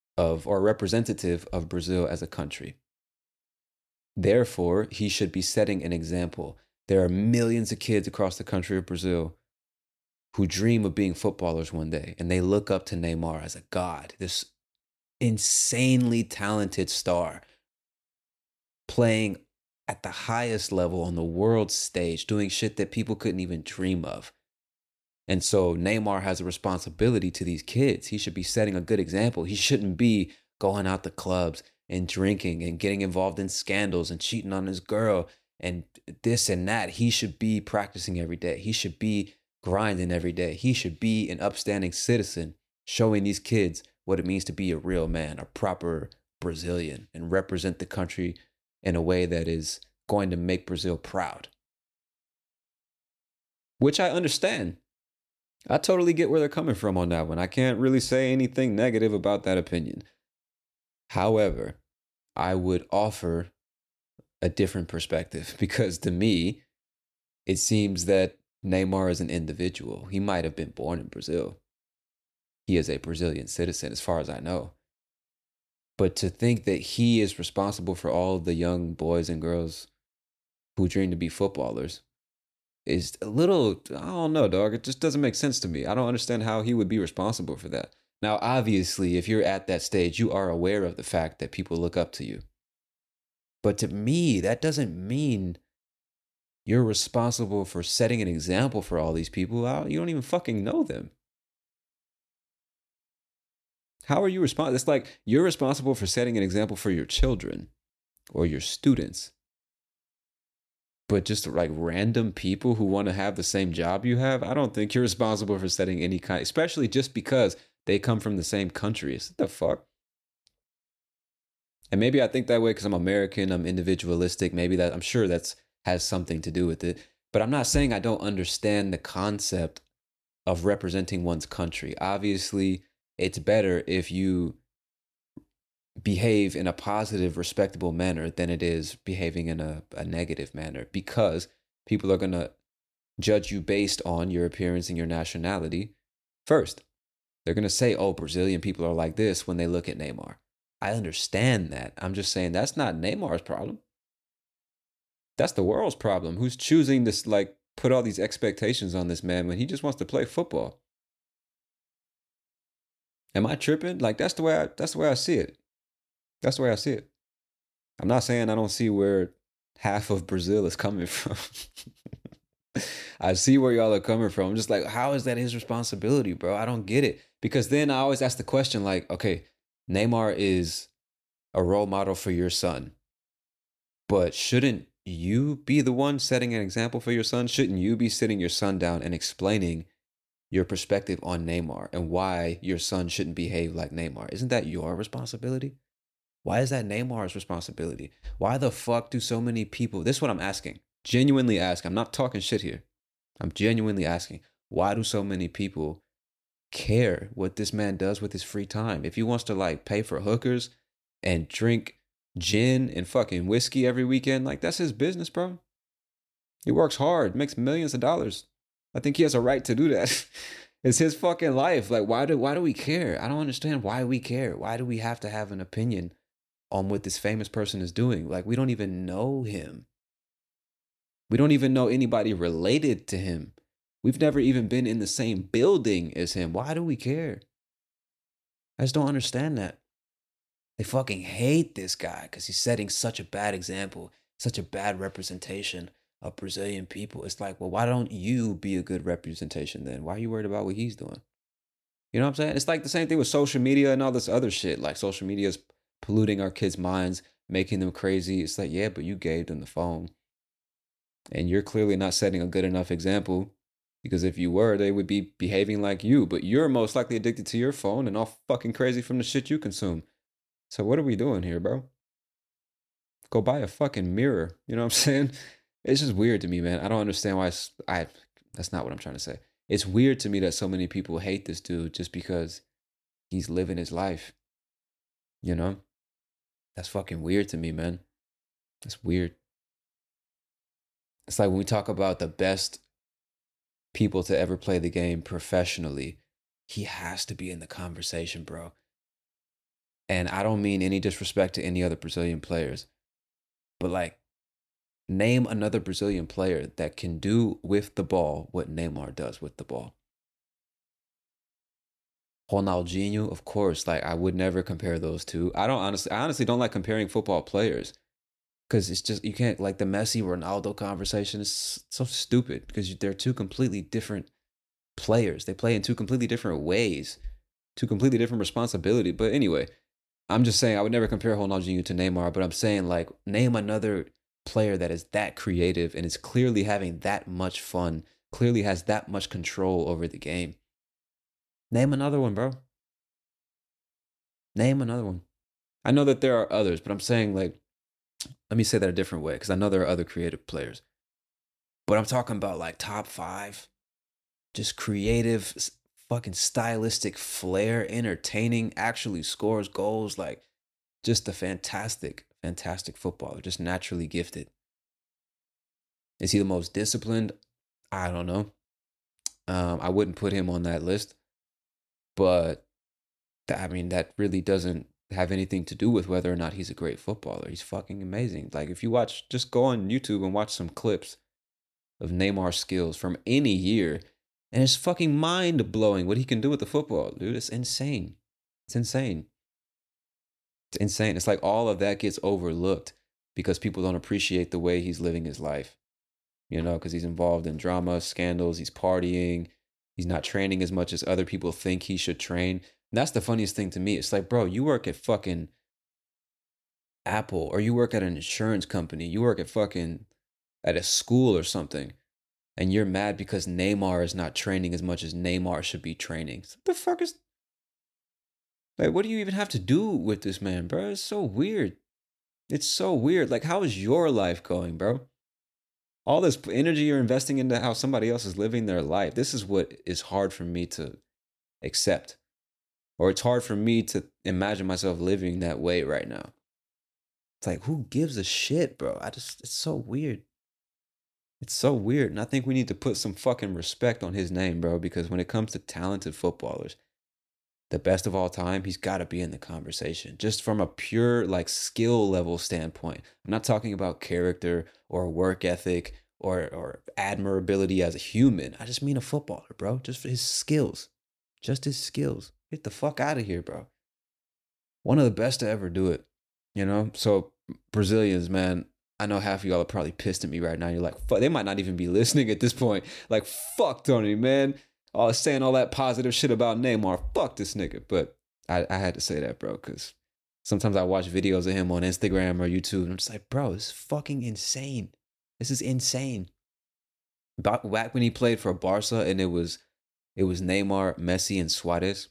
of Brazil as a country. Therefore, he should be setting an example. There are millions of kids across the country of Brazil who dream of being footballers one day, and they look up to Neymar as a god, this insanely talented star playing at the highest level on the world stage, doing shit that people couldn't even dream of. And so Neymar has a responsibility to these kids. He should be setting a good example. He shouldn't be going out to clubs and drinking and getting involved in scandals and cheating on his girl and this and that. He should be practicing every day. He should be grinding every day. He should be an upstanding citizen, showing these kids what it means to be a real man, a proper Brazilian, and represent the country in a way that is going to make Brazil proud. Which I understand. I totally get where they're coming from on that one. I can't really say anything negative about that opinion. However, I would offer a different perspective because to me, it seems that Neymar is an individual. He might have been born in Brazil. He is a Brazilian citizen, as far as I know. But to think that he is responsible for all the young boys and girls who dream to be footballers is a little, I don't know, dog. It just doesn't make sense to me. I don't understand how he would be responsible for that. Now, obviously, if you're at that stage, you are aware of the fact that people look up to you. But to me, that doesn't mean you're responsible for setting an example for all these people. You don't even fucking know them. How are you responsible? It's like you're responsible for setting an example for your children or your students. But just like random people who want to have the same job you have, I don't think you're responsible for setting any kind, especially just because they come from the same countries. What the fuck? And maybe I think that way because I'm American, I'm individualistic. Maybe I'm sure that's has something to do with it. But I'm not saying I don't understand the concept of representing one's country. Obviously, it's better if you behave in a positive, respectable manner than it is behaving in a negative manner, because people are going to judge you based on your appearance and your nationality first. They're going to say, oh, Brazilian people are like this when they look at Neymar. I understand that. I'm just saying that's not Neymar's problem. That's the world's problem. Who's choosing to like put all these expectations on this man when he just wants to play football? Am I tripping? Like that's the way I see it. That's the way I see it. I'm not saying I don't see where half of Brazil is coming from. I see where y'all are coming from. I'm just like, how is that his responsibility, bro? I don't get it. Because then I always ask the question like, okay, Neymar is a role model for your son. But shouldn't you be the one setting an example for your son? Shouldn't you be sitting your son down and explaining your perspective on Neymar and why your son shouldn't behave like Neymar? Isn't that your responsibility? Why is that Neymar's responsibility? Why the fuck do so many people, this is what I'm asking, genuinely asking, I'm not talking shit here. I'm genuinely asking, why do so many people care what this man does with his free time. If he wants to like pay for hookers and drink gin and fucking whiskey every weekend, like that's his business, bro. He works hard, makes millions of dollars. I think he has a right to do that. It's his fucking life. Like, why do we care? I don't understand why we care. Why do we have to have an opinion on what this famous person is doing? Like, we don't even know him. We don't even know anybody related to him. We've never even been in the same building as him. Why do we care? I just don't understand that. They fucking hate this guy because he's setting such a bad example, such a bad representation of Brazilian people. It's like, well, why don't you be a good representation then? Why are you worried about what he's doing? You know what I'm saying? It's like the same thing with social media and all this other shit. Like social media is polluting our kids' minds, making them crazy. It's like, yeah, but you gave them the phone. And you're clearly not setting a good enough example, because if you were, they would be behaving like you. But you're most likely addicted to your phone and all fucking crazy from the shit you consume. So what are we doing here, bro? Go buy a fucking mirror. You know what I'm saying? It's just weird to me, man. I don't understand why that's not what I'm trying to say. It's weird to me that so many people hate this dude just because he's living his life. You know? That's fucking weird to me, man. That's weird. It's like when we talk about the best people to ever play the game professionally, he has to be in the conversation, bro. And I don't mean any disrespect to any other Brazilian players, but like, name another Brazilian player that can do with the ball what Neymar does with the ball. Ronaldinho, of course, like I would never compare those two. I honestly don't like comparing football players, because it's just, you can't, like the Messi Ronaldo conversation is so stupid because they're two completely different players. They play in two completely different ways, two completely different responsibility. But anyway, I'm just saying I would never compare Ronaldinho to Neymar, but I'm saying like name another player that is that creative and is clearly having that much fun, clearly has that much control over the game. Name another one, bro. Name another one. I know that there are others, but I'm saying like, let me say that a different way, because I know there are other creative players. But I'm talking about like top 5, just creative, fucking stylistic flair, entertaining, actually scores goals, like just a fantastic footballer, just naturally gifted. Is he the most disciplined? I don't know. I wouldn't put him on that list, but I mean, that really doesn't have anything to do with whether or not he's a great footballer. He's fucking amazing. Like if you watch, just go on YouTube and watch some clips of Neymar's skills from any year, and it's fucking mind blowing what he can do with the football, dude. It's insane. It's insane. It's insane. It's like all of that gets overlooked because people don't appreciate the way he's living his life. You know, because he's involved in drama, scandals, he's partying, he's not training as much as other people think he should train. And that's the funniest thing to me. It's like, bro, you work at fucking Apple, or you work at an insurance company, you work at a school or something, and you're mad because Neymar is not training as much as Neymar should be training. What the fuck is... Like, what do you even have to do with this man, bro? It's so weird. It's so weird. Like, how is your life going, bro? All this energy you're investing into how somebody else is living their life. This is what is hard for me to accept. Or it's hard for me to imagine myself living that way right now. It's like, who gives a shit, bro? It's so weird. It's so weird. And I think we need to put some fucking respect on his name, bro, because when it comes to talented footballers, the best of all time, he's got to be in the conversation. Just from a pure like skill level standpoint. I'm not talking about character or work ethic or admirability as a human. I just mean a footballer, bro. Just for his skills. Just his skills. Get the fuck out of here, bro. One of the best to ever do it. You know? So Brazilians, man, I know half of y'all are probably pissed at me right now. You're like, fuck, they might not even be listening at this point. Like, fuck Tony, man. Saying all that positive shit about Neymar. Fuck this nigga. But I had to say that, bro, because sometimes I watch videos of him on Instagram or YouTube, and I'm just like, bro, this is fucking insane. This is insane. Back when he played for Barca, and it was Neymar, Messi, and Suarez,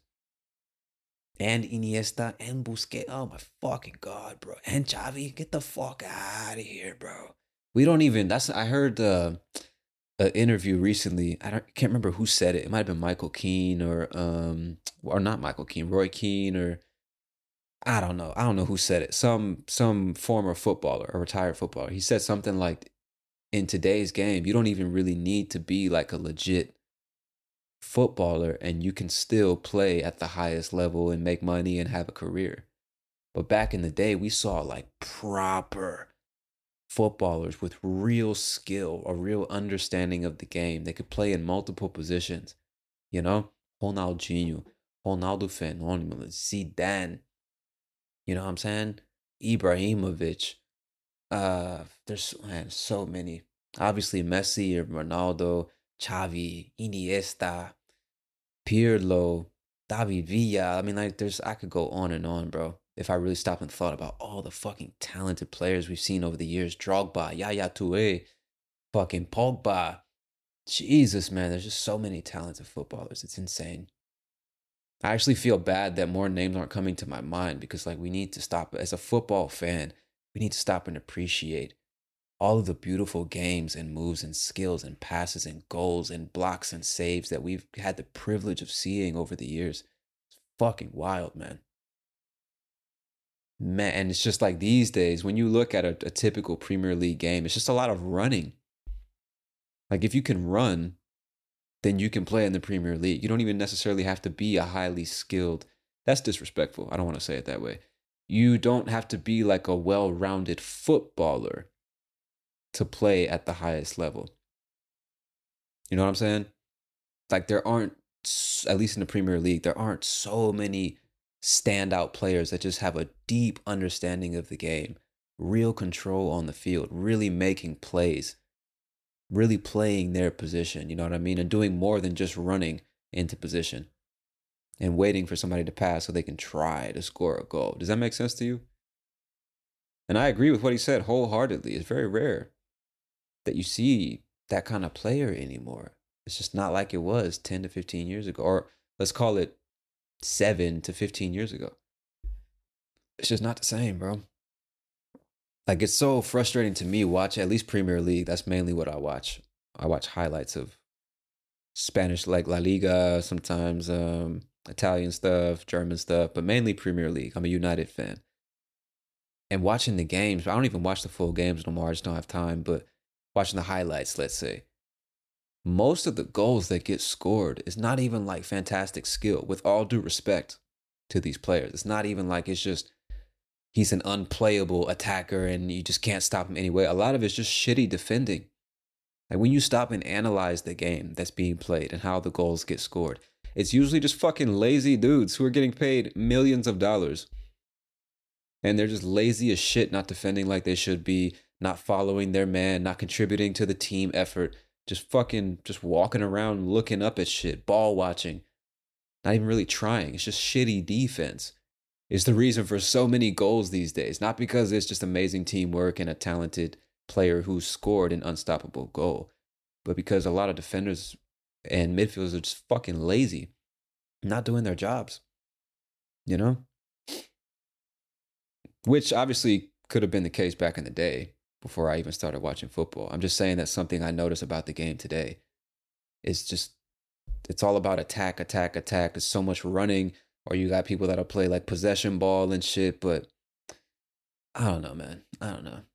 and Iniesta, and Busquets. Oh my fucking God, bro. And Xavi, get the fuck out of here, bro. We don't even, I heard a an interview recently. Can't remember who said it. It might have been Michael Keane or not Michael Keane, Roy Keane, or I don't know. I don't know who said it. Some former footballer, a retired footballer. He said something like, in today's game, you don't even really need to be like a legit footballer, and you can still play at the highest level and make money and have a career. But back in the day, we saw like proper footballers with real skill, a real understanding of the game. They could play in multiple positions, you know? Ronaldinho, Ronaldo Fenômeno, Zidane, you know what I'm saying? Ibrahimovic. There's so many. Obviously Messi or Ronaldo, Xavi, Iniesta, Pirlo, David Villa. I mean, like, I could go on and on, bro. If I really stopped and thought about all the fucking talented players we've seen over the years. Drogba, Yaya Touré, fucking Pogba. Jesus, man, there's just so many talented footballers. It's insane. I actually feel bad that more names aren't coming to my mind, because like, we need to stop. As a football fan, we need to stop and appreciate all of the beautiful games and moves and skills and passes and goals and blocks and saves that we've had the privilege of seeing over the years. It's fucking wild, man. Man, and it's just like these days, when you look at a typical Premier League game, it's just a lot of running. Like, if you can run, then you can play in the Premier League. You don't even necessarily have to be a highly skilled. That's disrespectful. I don't want to say it that way. You don't have to be like a well-rounded footballer to play at the highest level. You know what I'm saying? Like, there aren't, at least in the Premier League, there aren't so many standout players that just have a deep understanding of the game, real control on the field, really making plays, really playing their position, you know what I mean? And doing more than just running into position and waiting for somebody to pass so they can try to score a goal. Does that make sense to you? And I agree with what he said wholeheartedly. It's very rare that you see that kind of player anymore. It's just not like it was 10 to 15 years ago, or let's call it 7 to 15 years ago. It's just not the same, bro. Like, it's so frustrating to me watch, at least Premier League. That's mainly what I watch. I watch highlights of Spanish, like La Liga, sometimes Italian stuff, German stuff, but mainly Premier League. I'm a United fan. And watching the games, I don't even watch the full games no more. I just don't have time. But watching the highlights, let's say, most of the goals that get scored is not even like fantastic skill, with all due respect to these players. It's not even like it's just he's an unplayable attacker and you just can't stop him anyway. A lot of it's just shitty defending. Like, when you stop and analyze the game that's being played and how the goals get scored, it's usually just fucking lazy dudes who are getting paid millions of dollars. And they're just lazy as shit, not defending like they should be, not following their man, not contributing to the team effort. Just walking around looking up at shit, ball watching, not even really trying. It's just shitty defense. It's the reason for so many goals these days. Not because it's just amazing teamwork and a talented player who scored an unstoppable goal, but because a lot of defenders and midfielders are just fucking lazy, not doing their jobs, you know? Which obviously could have been the case back in the day, before I even started watching football. I'm just saying that's something I notice about the game today. It's all about attack. There's so much running, or you got people that'll play like possession ball and shit, but I don't know, man. I don't know.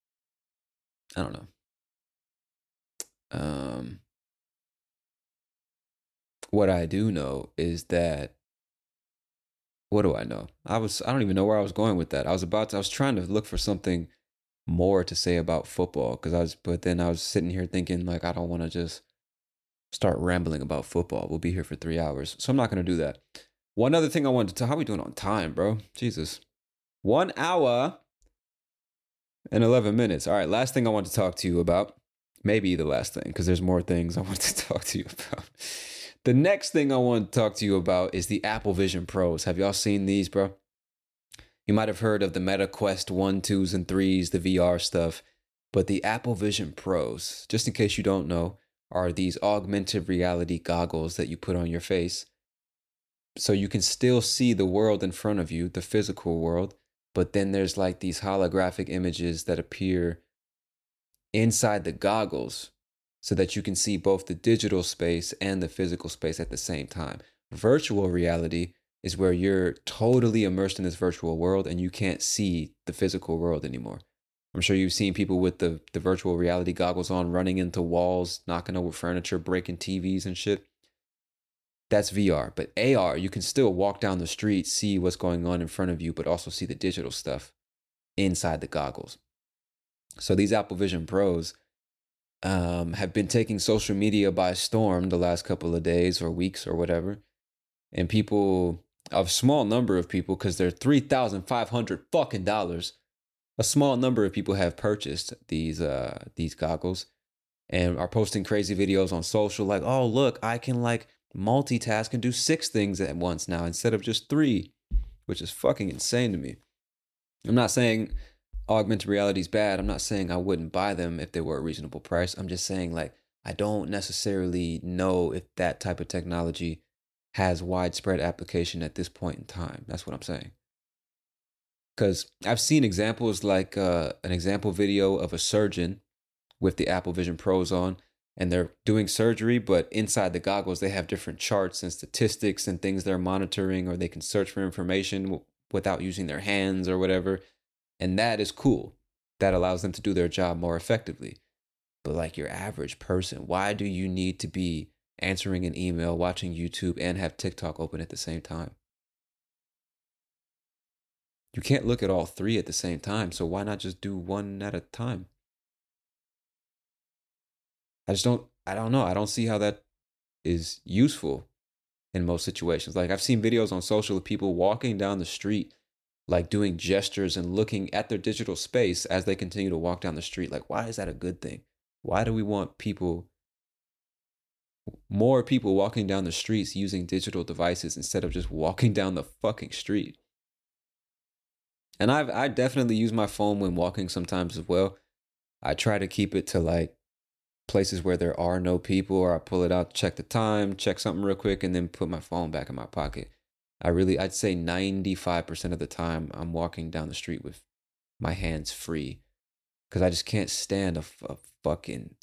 What I do know is that, what do I know? I don't even know where I was going with that. I was trying to look for something more to say about football, but then I was sitting here thinking, like, I don't want to just start rambling about football. We'll be here for 3 hours, so I'm not going to do that. One other thing I wanted to how are we doing on time, bro? Jesus. 1 hour and 11 minutes. All right, last thing I want to talk to you about, maybe the last thing, because there's more things I want to talk to you about. The next thing I want to talk to you about is the Apple Vision Pros. Have y'all seen these, bro? You might have heard of the Meta Quest 1, 2s, and 3s, the VR stuff. But the Apple Vision Pros, just in case you don't know, are these augmented reality goggles that you put on your face. So you can still see the world in front of you, the physical world. But then there's like these holographic images that appear inside the goggles. so that you can see both the digital space and the physical space at the same time. Virtual reality is where you're totally immersed in this virtual world and you can't see the physical world anymore. I'm sure you've seen people with the virtual reality goggles on running into walls, knocking over furniture, breaking TVs and shit. That's VR. But AR, you can still walk down the street, see what's going on in front of you, but also see the digital stuff inside the goggles. So these Apple Vision Pros have been taking social media by storm the last couple of days or weeks or whatever. And people, a small number of people, because they're $3,500 fucking dollars, a small number of people have purchased these goggles and are posting crazy videos on social like, oh, look, I can like multitask and do 6 things at once now instead of just 3, which is fucking insane to me. I'm not saying augmented reality is bad. I'm not saying I wouldn't buy them if they were a reasonable price. I'm just saying like I don't necessarily know if that type of technology has widespread application at this point in time. That's what I'm saying. Because I've seen examples like an example video of a surgeon with the Apple Vision Pros on, and they're doing surgery, but inside the goggles, they have different charts and statistics and things they're monitoring, or they can search for information without using their hands or whatever. And that is cool. That allows them to do their job more effectively. But like your average person, why do you need to be answering an email, watching YouTube, and have TikTok open at the same time? You can't look at all 3 at the same time, so why not just do 1 at a time? I don't know. I don't see how that is useful in most situations. Like I've seen videos on social of people walking down the street, like doing gestures and looking at their digital space as they continue to walk down the street. Like, why is that a good thing? Why do we want more people walking down the streets using digital devices instead of just walking down the fucking street? And I definitely use my phone when walking sometimes as well. I try to keep it to like places where there are no people, or I pull it out, check the time, check something real quick, and then put my phone back in my pocket. I'd say 95% of the time I'm walking down the street with my hands free, because I just can't stand a fucking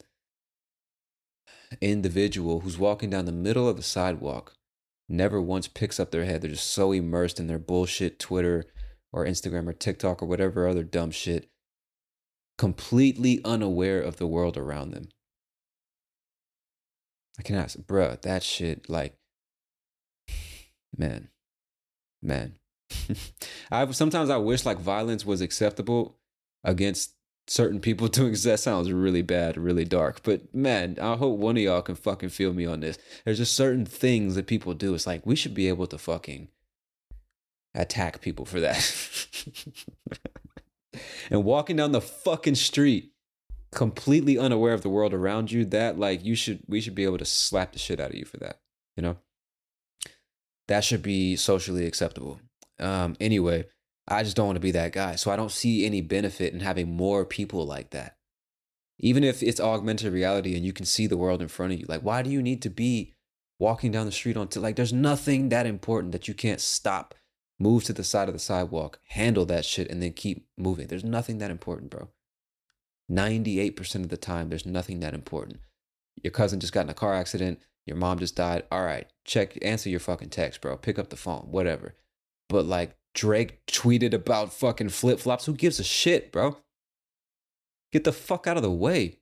individual who's walking down the middle of the sidewalk, never once picks up their head. They're just so immersed in their bullshit Twitter or Instagram or TikTok or whatever other dumb shit, completely unaware of the world around them. I can ask, bruh, that shit, like, man. Sometimes I wish like violence was acceptable against certain people doing that. Sounds really bad, really dark, but man, I hope one of y'all can fucking feel me on this. There's just certain things that people do. It's like we should be able to fucking attack people for that. And walking down the fucking street completely unaware of the world around you, that like we should be able to slap the shit out of you for that, you know? That should be socially acceptable. Anyway, I just don't want to be that guy. So I don't see any benefit in having more people like that. Even if it's augmented reality and you can see the world in front of you, like why do you need to be walking down the street like there's nothing that important that you can't stop, move to the side of the sidewalk, handle that shit, and then keep moving. There's nothing that important, bro. 98% of the time, there's nothing that important. Your cousin just got in a car accident. Your mom just died. All right, answer your fucking text, bro. Pick up the phone, whatever. But like Drake tweeted about fucking flip-flops. Who gives a shit, bro? Get the fuck out of the way.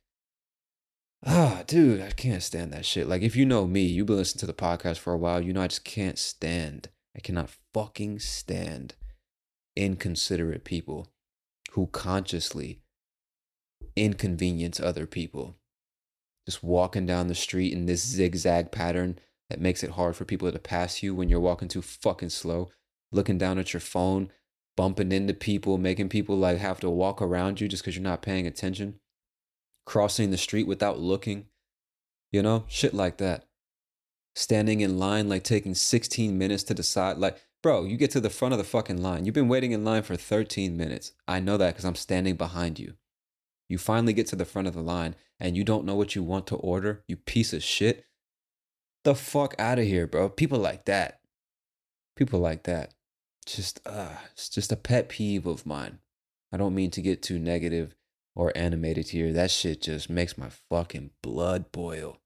Dude, I can't stand that shit. Like, if you know me, you've been listening to the podcast for a while, you know I just can't stand. I cannot fucking stand inconsiderate people who consciously inconvenience other people. Just walking down the street in this zigzag pattern that makes it hard for people to pass you when you're walking too fucking slow. Looking down at your phone, bumping into people, making people like have to walk around you just because you're not paying attention. Crossing the street without looking, you know, shit like that. Standing in line, like taking 16 minutes to decide, like, bro, you get to the front of the fucking line. You've been waiting in line for 13 minutes. I know that because I'm standing behind you. You finally get to the front of the line and you don't know what you want to order, you piece of shit. The fuck out of here, bro. People like that. It's just a pet peeve of mine. I don't mean to get too negative or animated here, that shit just makes my fucking blood boil.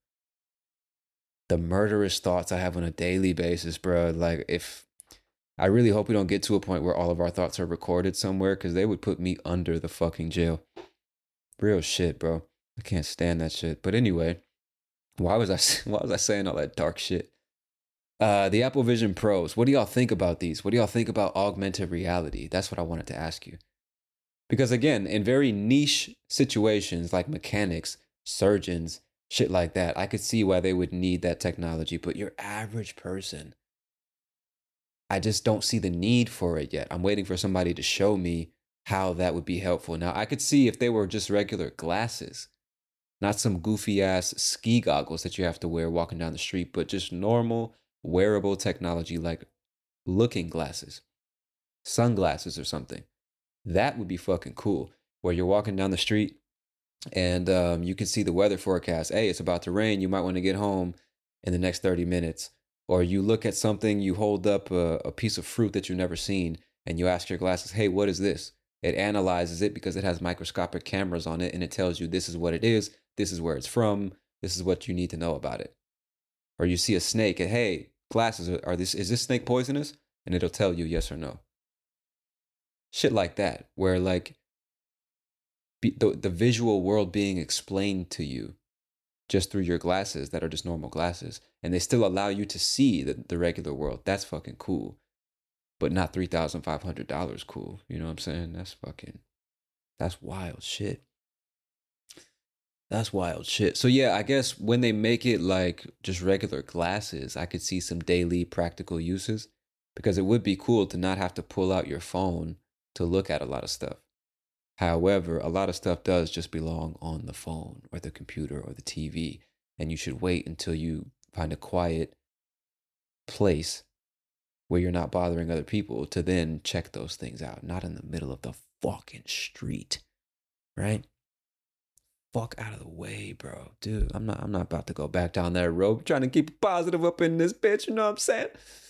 The murderous thoughts I have on a daily basis, bro. Like, if I really hope we don't get to a point where all of our thoughts are recorded somewhere, because they would put me under the fucking jail. Real shit, bro. I can't stand that shit. But anyway, why was I saying all that dark shit? The Apple Vision Pros. What do y'all think about these? What do y'all think about augmented reality? That's what I wanted to ask you. Because again, in very niche situations like mechanics, surgeons, shit like that, I could see why they would need that technology. But your average person, I just don't see the need for it yet. I'm waiting for somebody to show me how that would be helpful. Now, I could see if they were just regular glasses, not some goofy ass ski goggles that you have to wear walking down the street, but just normal wearable technology like looking glasses, sunglasses or something. That would be fucking cool, where you're walking down the street and you can see the weather forecast. Hey, it's about to rain. You might want to get home in the next 30 minutes. Or you look at something, you hold up a piece of fruit that you've never seen, and you ask your glasses, hey, what is this? It analyzes it because it has microscopic cameras on it, and it tells you this is what it is, this is where it's from, this is what you need to know about it. Or you see a snake and, hey, glasses, is this snake poisonous? And it'll tell you yes or no. Shit like that, where like the visual world being explained to you just through your glasses that are just normal glasses, and they still allow you to see the regular world. That's fucking cool. But not $3,500 cool. You know what I'm saying? That's wild shit. That's wild shit. So yeah, I guess when they make it like just regular glasses, I could see some daily practical uses, because it would be cool to not have to pull out your phone to look at a lot of stuff. However, a lot of stuff does just belong on the phone or the computer or the TV, and you should wait until you find a quiet place where you're not bothering other people to then check those things out, not in the middle of the fucking street, right? Fuck out of the way, bro. Dude, I'm not about to go back down that road. I'm trying to keep it positive up in this bitch, you know what I'm saying?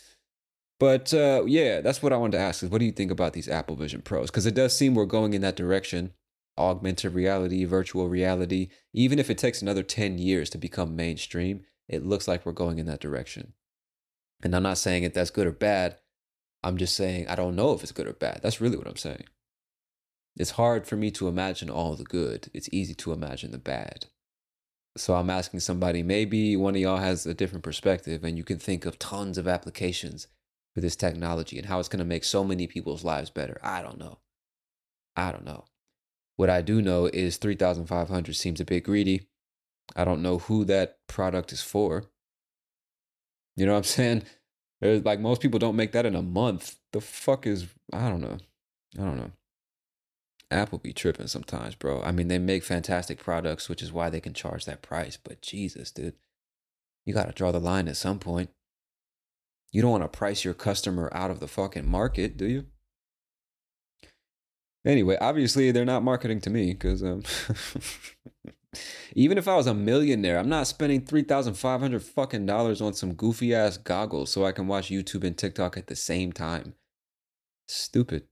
But yeah, that's what I wanted to ask is, what do you think about these Apple Vision Pros? Because it does seem we're going in that direction. Augmented reality, virtual reality. Even if it takes another 10 years to become mainstream, it looks like we're going in that direction. And I'm not saying if that's good or bad. I'm just saying I don't know if it's good or bad. That's really what I'm saying. It's hard for me to imagine all the good. It's easy to imagine the bad. So I'm asking somebody, maybe one of y'all has a different perspective and you can think of tons of applications for this technology and how it's going to make so many people's lives better. I don't know. What I do know is 3,500 seems a bit greedy. I don't know who that product is for. You know what I'm saying? There's, like, most people don't make that in a month. The fuck is, I don't know. Apple be tripping sometimes, bro. I mean, they make fantastic products, which is why they can charge that price. But Jesus, dude, you got to draw the line at some point. You don't want to price your customer out of the fucking market, do you? Anyway, obviously, they're not marketing to me because even if I was a millionaire, I'm not spending $3,500 fucking dollars on some goofy ass goggles so I can watch YouTube and TikTok at the same time. Stupid.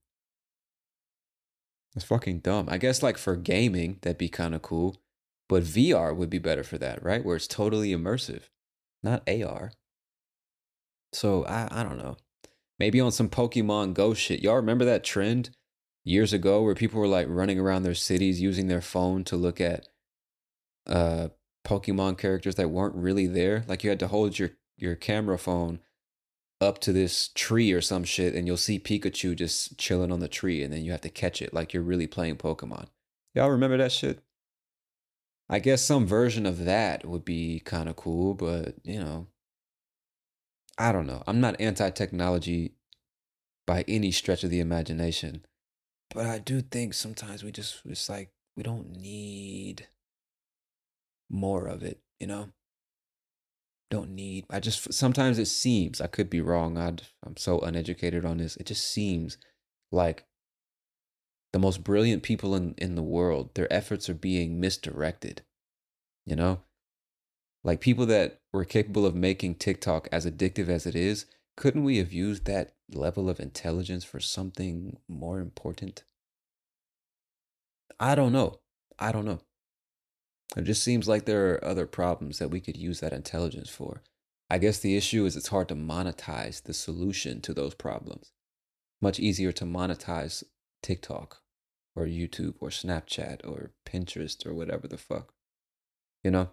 It's fucking dumb. I guess like for gaming, that'd be kind of cool. But VR would be better for that, right? Where it's totally immersive, not AR. So I don't know. Maybe on some Pokemon Go shit. Y'all remember that trend years ago where people were like running around their cities using their phone to look at Pokemon characters that weren't really there? Like you had to hold your camera phone up to this tree or some shit and you'll see Pikachu just chilling on the tree and then you have to catch it like you're really playing Pokemon. Y'all remember that shit? I guess some version of that would be kind of cool, but you know, I don't know. I'm not anti-technology by any stretch of the imagination, but I do think sometimes it's like we don't need more of it, you know? Sometimes it seems, I could be wrong, I'm so uneducated on this, it just seems like the most brilliant people in the world, their efforts are being misdirected, you know? Like people that were capable of making TikTok as addictive as it is, couldn't we have used that level of intelligence for something more important? I don't know. I don't know. It just seems like there are other problems that we could use that intelligence for. I guess the issue is it's hard to monetize the solution to those problems. Much easier to monetize TikTok or YouTube or Snapchat or Pinterest or whatever the fuck. You know?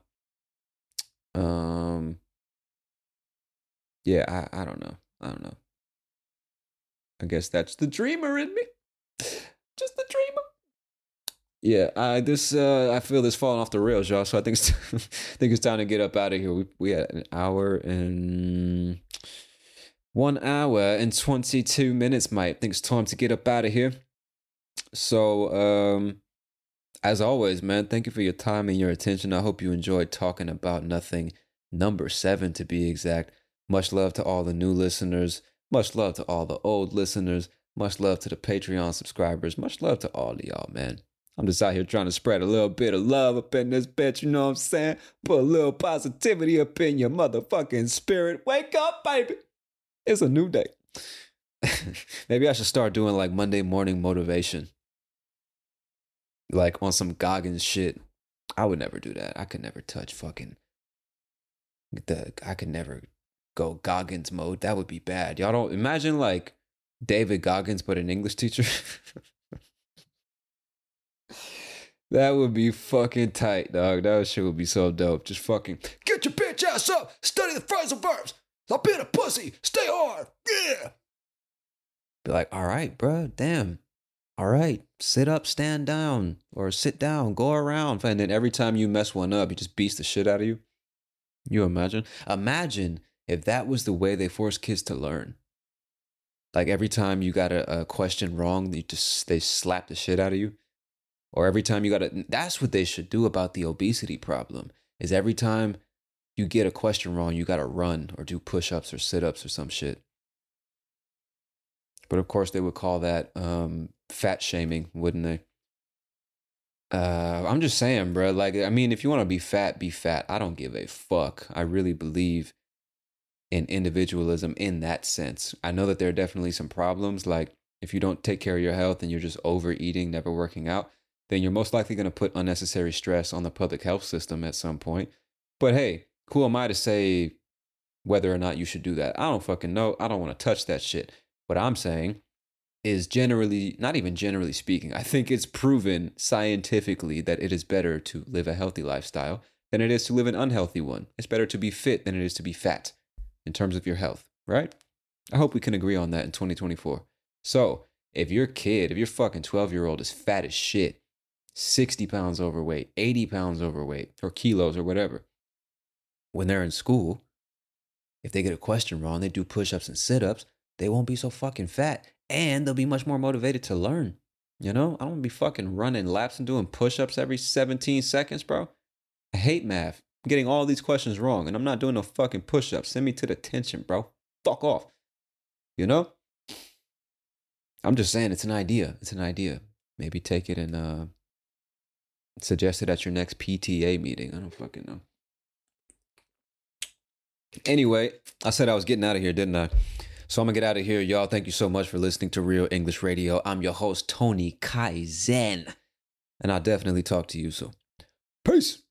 Yeah, I don't know. I don't know. I guess that's the dreamer in me. Just the dreamer. Yeah, I feel this falling off the rails, y'all. So I think it's time to get up out of here. We had an hour and 1 hour and 22 minutes, mate. I think it's time to get up out of here. So, as always, man, thank you for your time and your attention. I hope you enjoyed talking about nothing. Number 7, to be exact. Much love to all the new listeners. Much love to all the old listeners. Much love to the Patreon subscribers. Much love to all of y'all, man. I'm just out here trying to spread a little bit of love up in this bitch, you know what I'm saying? Put a little positivity up in your motherfucking spirit. Wake up, baby. It's a new day. Maybe I should start doing like Monday morning motivation. Like on some Goggins shit. I would never do that. I could never touch fucking... I could never go Goggins mode. That would be bad. Y'all don't... Imagine like David Goggins, but an English teacher. That would be fucking tight, dog. That shit would be so dope. Just fucking get your bitch ass up. Study the phrasal verbs. Stop being a pussy. Stay hard. Yeah. Be like, all right, bro. Damn. All right. Sit up, stand down, or sit down, go around. And then every time you mess one up, he just beats the shit out of you. You imagine? Imagine if that was the way they force kids to learn. Like every time you got a question wrong, they slap the shit out of you. Or every time that's what they should do about the obesity problem, is every time you get a question wrong, you got to run or do push-ups or sit-ups or some shit. But of course they would call that fat shaming, wouldn't they? I'm just saying, bro. Like, I mean, if you want to be fat, be fat. I don't give a fuck. I really believe in individualism in that sense. I know that there are definitely some problems. Like if you don't take care of your health and you're just overeating, never working out, then you're most likely going to put unnecessary stress on the public health system at some point. But hey, who am I to say whether or not you should do that? I don't fucking know. I don't want to touch that shit. What I'm saying is generally, not even generally speaking, I think it's proven scientifically that it is better to live a healthy lifestyle than it is to live an unhealthy one. It's better to be fit than it is to be fat in terms of your health, right? I hope we can agree on that in 2024. So if your fucking 12-year-old is fat as shit, 60 pounds overweight, 80 pounds overweight, or kilos or whatever, when they're in school, if they get a question wrong, they do push-ups and sit-ups, they won't be so fucking fat, and they'll be much more motivated to learn. You know, I don't be fucking running laps and doing push-ups every 17 seconds, bro. I hate math. I'm getting all these questions wrong, and I'm not doing no fucking push-ups. Send me to detention, bro. Fuck off. You know? I'm just saying, it's an idea. It's an idea. Maybe take it and suggest it at your next PTA meeting. I don't fucking know. Anyway, I said I was getting out of here, didn't I? So I'm going to get out of here, y'all. Thank you so much for listening to Real English Radio. I'm your host, Tony Kaizen. And I'll definitely talk to you soon. Peace.